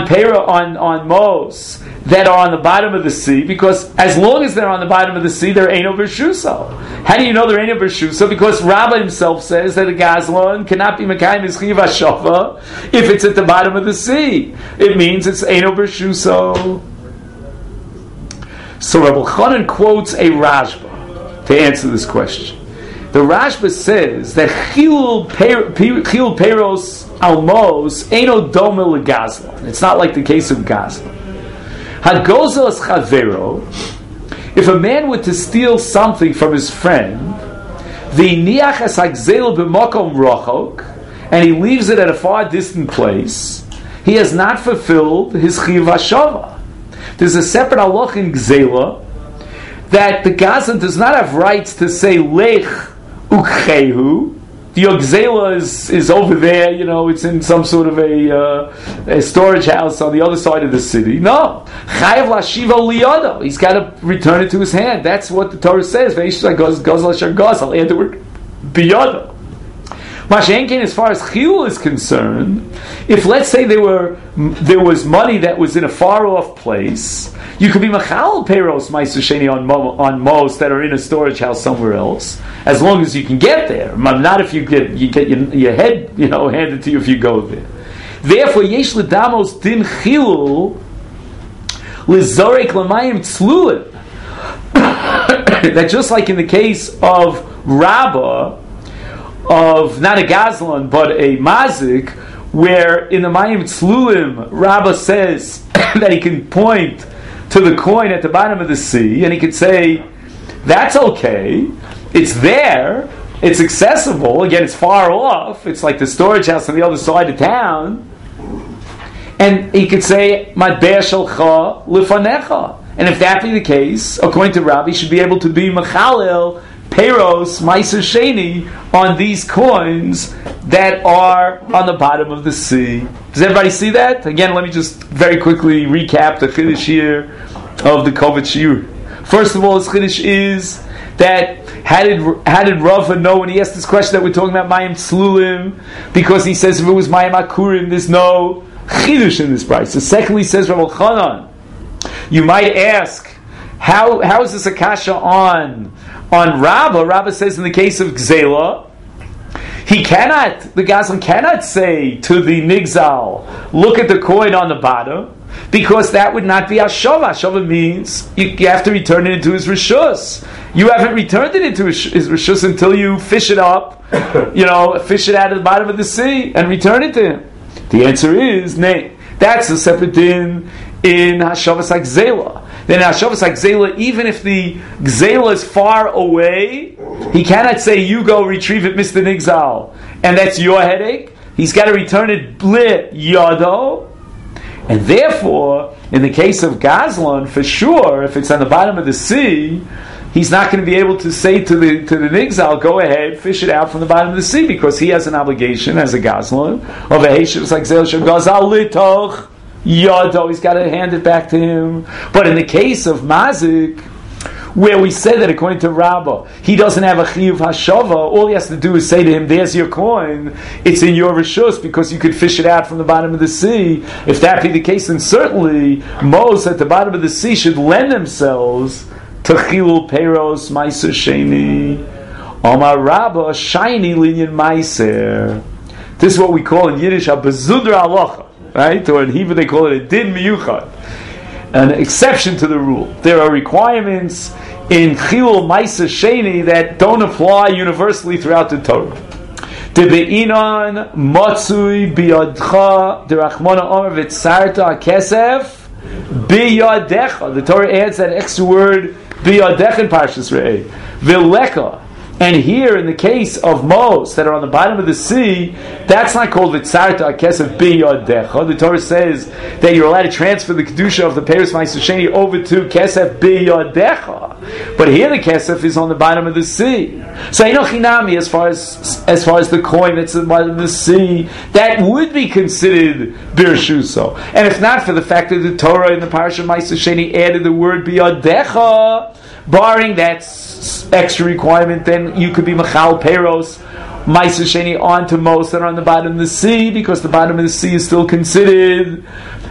on Mos that are on the bottom of the sea, because as long as they're on the bottom of the sea, they're Eino B'Rshusa. How do you know they're Eino B'Rshusa? Because Rabbah himself says that a Gazlan cannot be Mekayim Yischiv Hashava if it's at the bottom of the sea. It means it's Eino B'Rshusa. So Rabbi Chanan quotes a Rashba to answer this question. The Rashba says that Chilul Peros Almos Eino Dome LeGazlan. It's not like the case of Gazlan. Hagozel Chavero. If a man were to steal something from his friend, the niach es hagzel b'makom rachok, and he leaves it at a far distant place, he has not fulfilled his chiyuv hashava. There's a separate halach in gzela that the Gazlan does not have rights to say lech ukchehu. The gzela is over there, it's in some sort of a storage house on the other side of the city. No, chayav lashiva liyado. He's got to return it to his hand. That's what the Torah says. Ve'ishla gozal asher gozal. Add the word biyado. Mashenkin, as far as chiyul is concerned, if let's say there was money that was in a far off place, you could be machal peiros ma'aser sheni on mos that are in a storage house somewhere else, as long as you can get there. Not if you get your head handed to you if you go there. Therefore, yesh ledamos din chiyul lizorek lamayim tzlulim. That just like in the case of Rabbah, of not a Gazlan but a Mazik, where in the Mayim Tzlulim Rabbah says that he can point to the coin at the bottom of the sea and he could say, that's okay, it's there, it's accessible, again it's far off, it's like the storage house on the other side of town, and he could say, Matbeh shalcha lifanecha. And if that be the case, according to Rabbi, he should be able to be Machalel Peros, Ma'aser Sheni, on these coins that are on the bottom of the sea. Does everybody see that? Again, let me just very quickly recap the Chiddush here of the Kovetz Shiur. First of all, his Chiddush is that how did Rava know when he asked this question that we're talking about Mayim Tzlulim? Because he says if it was Mayim Akurim, there's no Chiddush in this price. So secondly, says Rabbi Chanan, you might ask, how is this a kasha on Rabbah? Rabbah says in the case of Gzela, the Gazlan cannot say to the Nigzal, look at the coin on the bottom, because that would not be Ashava. Ashava means you have to return it into his Rishus. You haven't returned it into his Rishus until you fish it up, fish it out of the bottom of the sea and return it to him. The answer is, nay. That's a separate din in Hashavas HaGzela. Then Hashavas HaGzela, even if the Gzela is far away, he cannot say, you go retrieve it, Mr. Nigzal, and that's your headache. He's got to return it bli yado. And therefore, in the case of Gazlan, for sure, if it's on the bottom of the sea, he's not going to be able to say to the Nigzal, go ahead, fish it out from the bottom of the sea, because he has an obligation as a Gazlan of a Hashavas HaGzela shel Gazal litoch Yado, he's got to hand it back to him. But in the case of Mazik, where we say that according to Rabbah, he doesn't have a chiyuv hashava, all he has to do is say to him, there's your coin, it's in your rishus, because you could fish it out from the bottom of the sea. If that be the case, then certainly Mos at the bottom of the sea should lend themselves to chilul peros ma'aser sheni. Omar Rabbah shiny linyan ma'aser. This is what we call in Yiddish a bezudra halacha. Right? Or in Hebrew they call it a din miyuchad, an exception to the rule. There are requirements in Chilul Ma'aser Sheni that don't apply universally throughout the Torah. Debe'inon matzui biyadcha derachmana omer v'tzarta kesef biyadecha. The Torah adds that extra word biyadecha in Parshas Re'eh. V'leka. And here, in the case of Mos that are on the bottom of the sea, that's not called Vitzarta Kesef Biyadecha. The Torah says that you're allowed to transfer the Kedusha of the Peros Ma'aser Sheni over to Kesef Biyadecha. But here the Kesef is on the bottom of the sea. So Einochinami, as far as the coin that's on the bottom of the sea, that would be considered Birshuso. And if not for the fact that the Torah in the Parashat Ma'aser Sheni added the word Biyadecha, barring that extra requirement, then you could be Machal Peros Ma'aser Sheni onto Mos that are on the bottom of the sea, because the bottom of the sea is still considered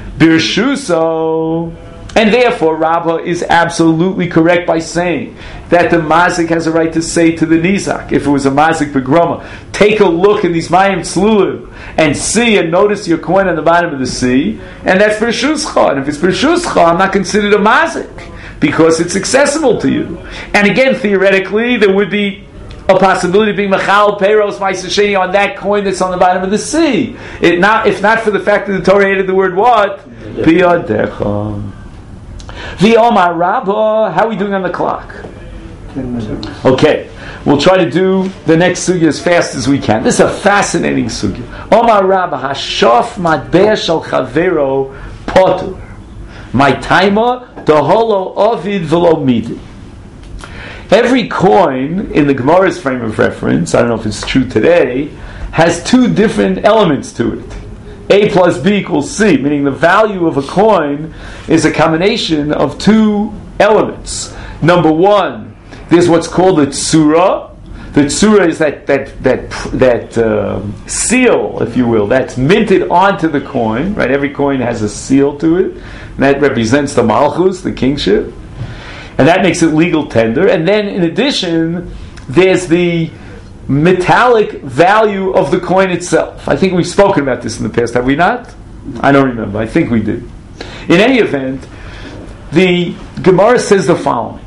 Birshuso. And therefore Rabbah is absolutely correct by saying that the Mazik has a right to say to the Nizak, if it was a Mazik Begroma, take a look in these Mayim Tzlulim and see and notice your coin on the bottom of the sea, and that's Birshuscha. And if it's Birshuscha, I'm not considered a Mazik, because it's accessible to you. And again, theoretically, there would be a possibility of being Machal Peiros Ma'aser Sheni on that coin that's on the bottom of the sea. If not for the fact that the Torah added the word what? Biyadecha. The Omar Rabbah, how are we doing on the clock? 10 minutes. Okay, we'll try to do the next sugya as fast as we can. This is a fascinating sugya. Omar Rabbah, Hashof Matbea Shel Chavero Potur. My taima Daholo Ovid Velo Midi. Every coin in the Gemara's frame of reference, I don't know if it's true today, has two different elements to it. A plus B equals C, meaning the value of a coin is a combination of two elements. Number one, there's what's called the tsura. The tsura is that seal, if you will, that's minted onto the coin. Right, every coin has a seal to it, and that represents the malchus, the kingship, and that makes it legal tender. And then, in addition, there's the metallic value of the coin itself. I think we've spoken about this in the past, have we not? I don't remember. I think we did. In any event, the Gemara says the following: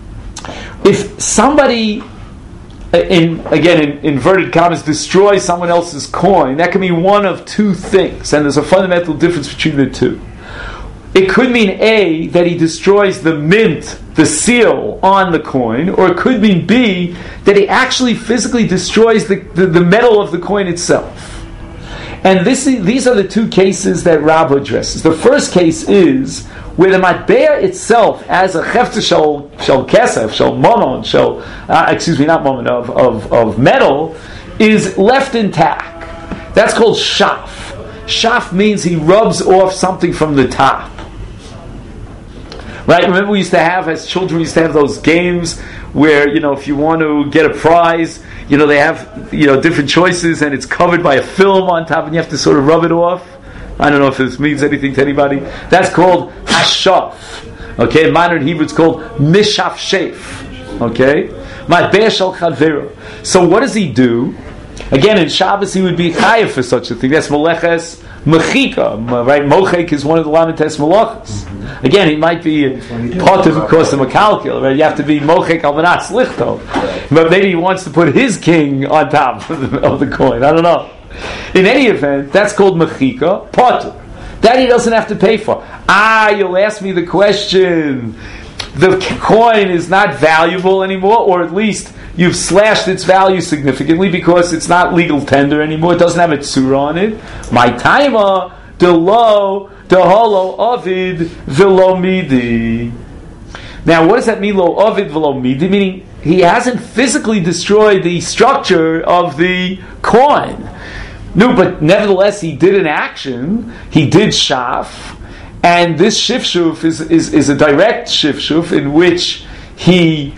if somebody, in inverted commas, destroys someone else's coin, that can mean one of two things, and there's a fundamental difference between the two. It could mean A, that he destroys the mint, the seal on the coin, or it could mean B, that he actually physically destroys the metal of the coin itself. And these are the two cases that Rabbah addresses. The first case is where the matbea itself, as a chefta shel kesef, shel momon, not momon, of metal, is left intact. That's called shaf. Shaf means he rubs off something from the top. Right? Remember we used to have, as children, we used to have those games where, if you want to get a prize, they have, different choices and it's covered by a film on top and you have to sort of rub it off. I don't know if this means anything to anybody. That's called hashaf. Okay? In modern Hebrew it's called mishaf sheif. Okay? Matbea shel chavero. So what does he do? Again, in Shabbos he would be chayav for such a thing. That's meleches mechika, right? Mochek is one of the lamentes malachas. Again, he might be potter because of a calcul, right? You have to be mochek al manat slichto. But maybe he wants to put his king on top of the coin. I don't know. In any event, that's called mechika, potter. That he doesn't have to pay for. You'll ask me the question. The coin is not valuable anymore, or at least you've slashed its value significantly because it's not legal tender anymore. It doesn't have a tsura on it. My taima delo deholo ovid velo midi. Now, what does that mean, lo ovid velo midi? Meaning he hasn't physically destroyed the structure of the coin. No, but nevertheless, he did an action. He did shaf. And this shifshuf is a direct shifshuf in which he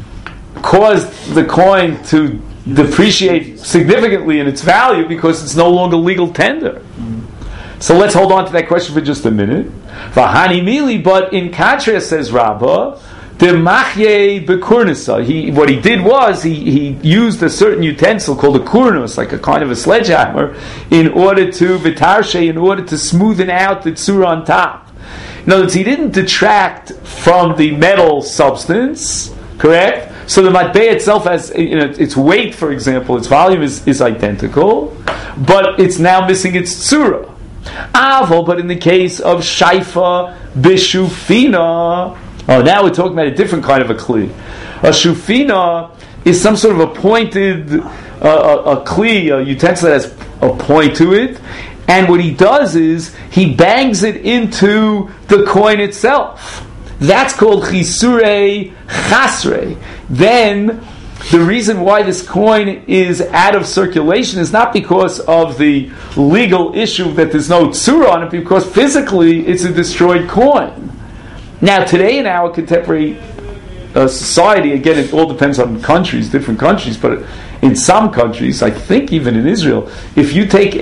caused the coin to depreciate significantly in its value because it's no longer legal tender. So let's hold on to that question for just a minute. Vahani mili, but in contrast, says Rabbah, the machye bekurnasa. What he did was he used a certain utensil called a kurnus, like a kind of a sledgehammer, in order to smoothen out the tsura on top. In other words, he didn't detract from the metal substance, correct? So the matbea itself has, its weight, for example, its volume is identical, but it's now missing its tsura. Avo, but in the case of shaifa bishufina, now we're talking about a different kind of a kli. A shufina is some sort of a pointed a kli, a utensil that has a point to it, and what he does is he bangs it into the coin itself. That's called chisure chasre. Then the reason why this coin is out of circulation is not because of the legal issue that there's no tsura on it, because physically it's a destroyed coin. Now, today in our contemporary society, again, it all depends on countries, different countries, but in some countries, I think even in Israel, if you take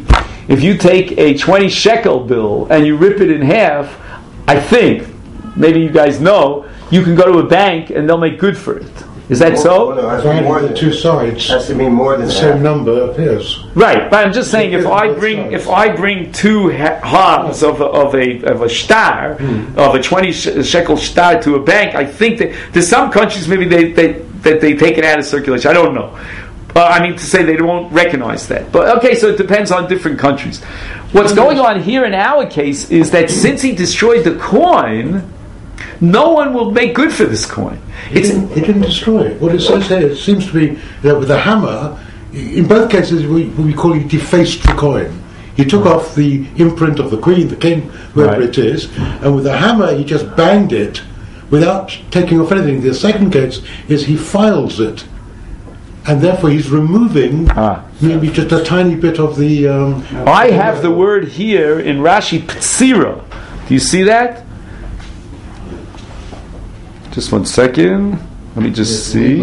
a 20 shekel bill and you rip it in half, I think, maybe you guys know, you can go to a bank and they'll make good for it. Is that so? No, it has to be more Dividing than the two sides, has to be more than the that. same number appears. Right, but I'm just saying if I bring two halves of a shtar, of a 20 shekel shtar to a bank, I think that there's some countries maybe they take it out of circulation. I don't know. I mean to say they won't recognize that. But okay, so it depends on different countries. What's going on here in our case is that since he destroyed the coin, no one will make good for this coin. He didn't destroy it. What it says here, it seems to be that with a hammer, in both cases we call it defaced the coin. He took off the imprint of the queen, the king, whoever it is, and with a hammer he just banged it without taking off anything. The second case is he files it, and therefore he's removing maybe just a tiny bit of the... I have the word here in Rashi, ptsira. Do you see that? Just 1 second. Let me just see.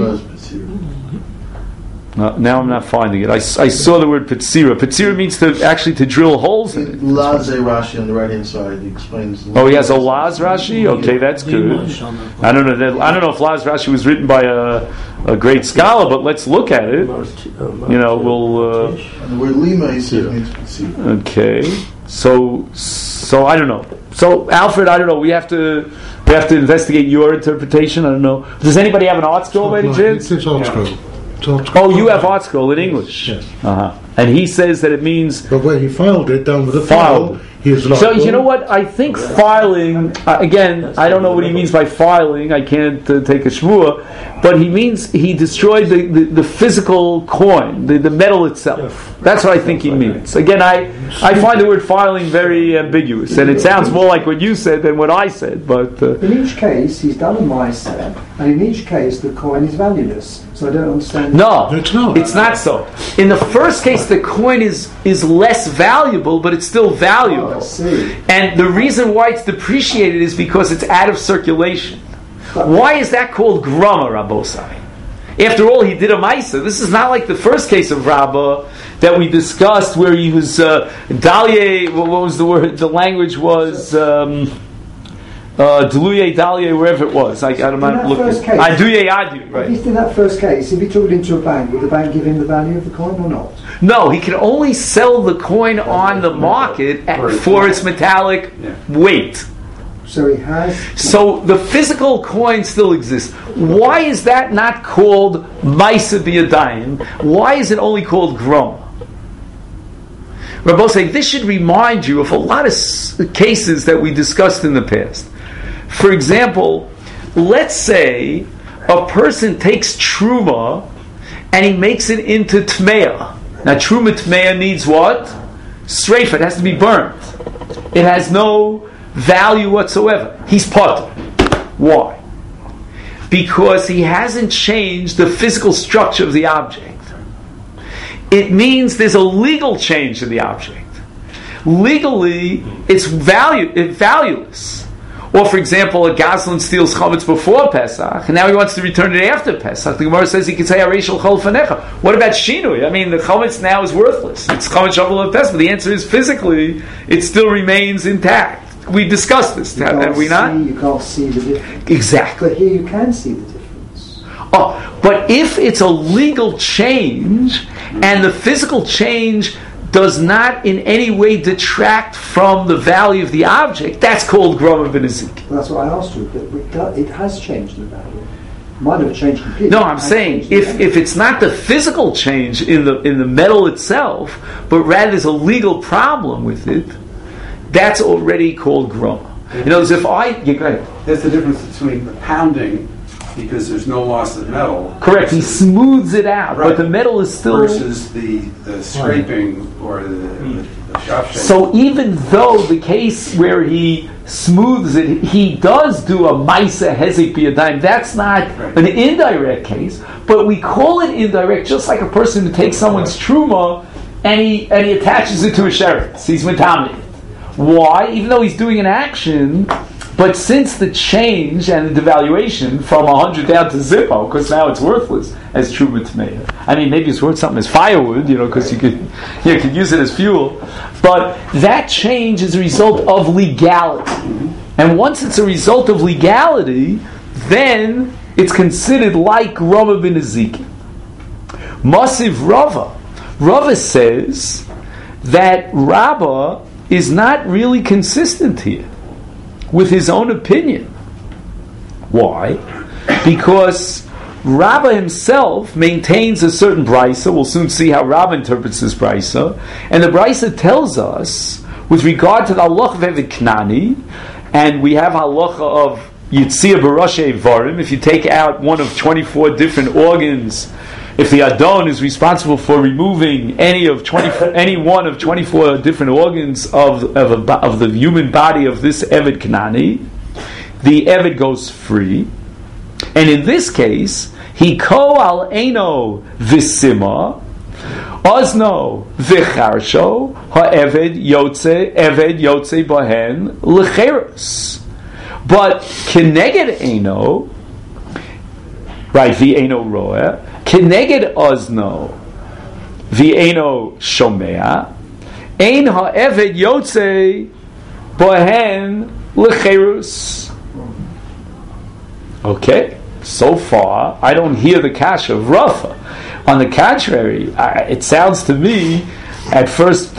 Now I'm not finding it. I saw the word pitsira. Pitsira means to drill holes in it. Laze Rashi on the right hand side. He explains. Oh, he has a Laz Rashi. Okay, that's good. I don't know if Laz Rashi was written by a great scholar, but let's look at it. You know, we'll. The word lima, he said, means pitsira. Okay, so I don't know. So Alfred, I don't know. We have to investigate your interpretation. I don't know. Does anybody have an art scroll by any chance? It's art scroll. Oh, you have art scroll in English. Yes. And he says that it means... But where he filed it down with a file, he is locked. So, you know what? I think filing... again, I don't know what he means by filing. I can't take a shvuah. But he means he destroyed the physical coin, the metal itself. That's what I think he means. Again, I find the word filing very ambiguous. And it sounds more like what you said than what I said. But in each case, he's done a ma'aser, and in each case, the coin is valueless. So I don't understand. No, it's not. It's not so. In the first case, the coin is less valuable, but it's still valuable. Oh, I see. And the reason why it's depreciated is because it's out of circulation. Why is that called grama, Rabbosai? After all, he did a ma'aser. This is not like the first case of Rabbah that we discussed, where he was dalye. What was the word? The language was. Deluye, Dalye, wherever it was. I'm not looking. Aduye, Adu, right. At least in that first case, if he took it into a bank, would the bank give him the value of the coin or not? No, he can only sell the coin on the market for its metallic weight. So he has... So the physical coin still exists. Why is that not called Maisa B'Yadayim? Why is it only called Grom? Rabbi say this should remind you of a lot of cases that we discussed in the past. For example, let's say a person takes truma and he makes it into tmeah. Now truma tmeah needs what? Sreifa. It has to be burnt. It has no value whatsoever. He's potter. Why? Because he hasn't changed the physical structure of the object. It means there's a legal change in the object. Legally, it's valueless. Or, for example, a Goslin steals chametz before Pesach, and now he wants to return it after Pesach. The Gemara says he can say Arishal Chol Fanecha. What about Shinui? I mean, the chametz now is worthless. It's chametz shavuot Pesach, but the answer is physically, it still remains intact. We discussed this, have we not? You can't see the difference. Exactly. But here you can see the difference. Oh, but if it's a legal change, and the physical change does not in any way detract from the value of the object, that's called Groma B'Nezik. That's what I asked you. But it has changed the value. It might have changed completely. No, I'm saying if it's not the physical change in the metal itself, but rather there's a legal problem with it, that's already called Groma. In other words, if go ahead. There's the difference between the pounding, because there's no loss of metal. Correct. He smooths it out, right, but the metal is still... Versus the scraping or the shop shape. So even though the case where he smooths it, he does do a Maisa Hezek B'Yadayim, that's not an indirect case, but we call it indirect just like a person who takes someone's truma and he attaches it to a sheretz. He's metamid. Why? Even though he's doing an action... But since the change and the devaluation from 100 down to zippo, because now it's worthless as truma tmeya. I mean, maybe it's worth something as firewood, because you could use it as fuel. But that change is a result of legality. And once it's a result of legality, then it's considered like Rava ben Ezeki. Masiv Rava says that Rabbah is not really consistent here with his own opinion. Why? Because Rabbah himself maintains a certain brisa. We'll soon see how Rabbah interprets this brisa. And the brisa tells us, with regard to the halacha of Eved Knani, and we have halacha of Yitzia Barashe Varim, if you take out one of 24 different organs, if the Adon is responsible for removing any one of 24 different organs of the human body of this Eved Knani, the Eved goes free. And in this case, he ko al eno visima, ozno vicharsho, ha'eved yotze bahen lecheros. But keneged eno, right, v'eno roeh, keneged ozno, v'eno shomea, ein ha'eved yotze bahen lecherus. Okay, so far I don't hear the kasha of Rafa. On the contrary, it sounds to me, at face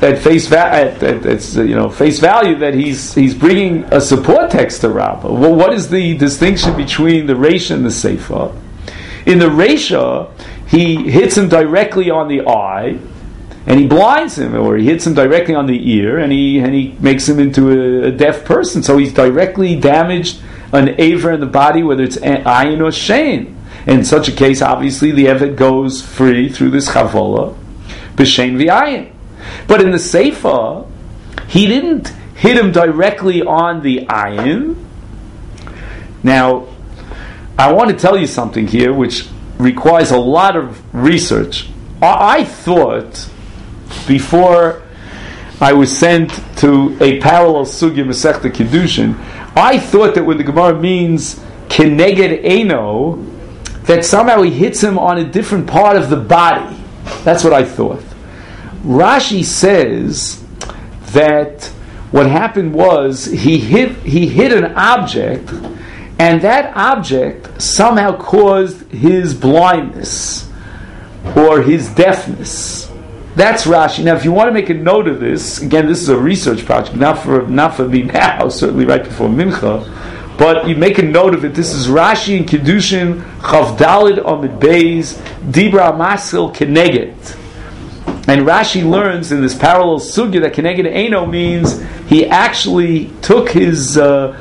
value, that he's bringing a support text to Rafa. Well, what is the distinction between the Reisha and the Seifa? In the Reisha, he hits him directly on the eye, and he blinds him, or he hits him directly on the ear, and he makes him into a deaf person. So he's directly damaged an aver in the body, whether it's ayin or shein. In such a case, obviously, the Eved goes free through this chavola, b'shein v'ayin. But in the Seifa, he didn't hit him directly on the ayin. Now, I want to tell you something here, which requires a lot of research. I thought, before I was sent to a parallel sugya Masechta Kiddushin, I thought that when the Gemara means keneged eno, that somehow he hits him on a different part of the body. That's what I thought. Rashi says that what happened was he hit an object, and that object somehow caused his blindness or his deafness. That's Rashi. Now, if you want to make a note of this, again, this is a research project, not for me now, certainly right before Mincha, but you make a note of it. This is Rashi in Kiddushin, Chav Daled Amid Beis, Dibra Masil Keneged. And Rashi learns in this parallel sugya that Keneged Eno means he actually took his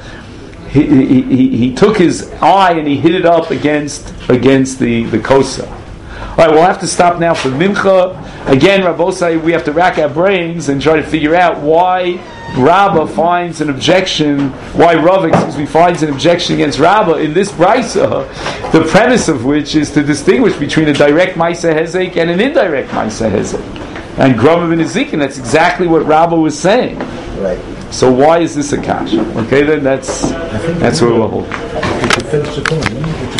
he took his eye and he hit it up against the kosa. All right, we'll have to stop now for Mincha. Again, Rabbosai, we have to rack our brains and try to figure out why Rabbah finds an objection, finds an objection against Rabbah in this brisa, the premise of which is to distinguish between a direct Maisa Hezek and an indirect Maisa Hezek. And Grama ben Ezekiel, that's exactly what Rabbah was saying. Right. So why is this a kasha? Okay, then that's where we'll hold.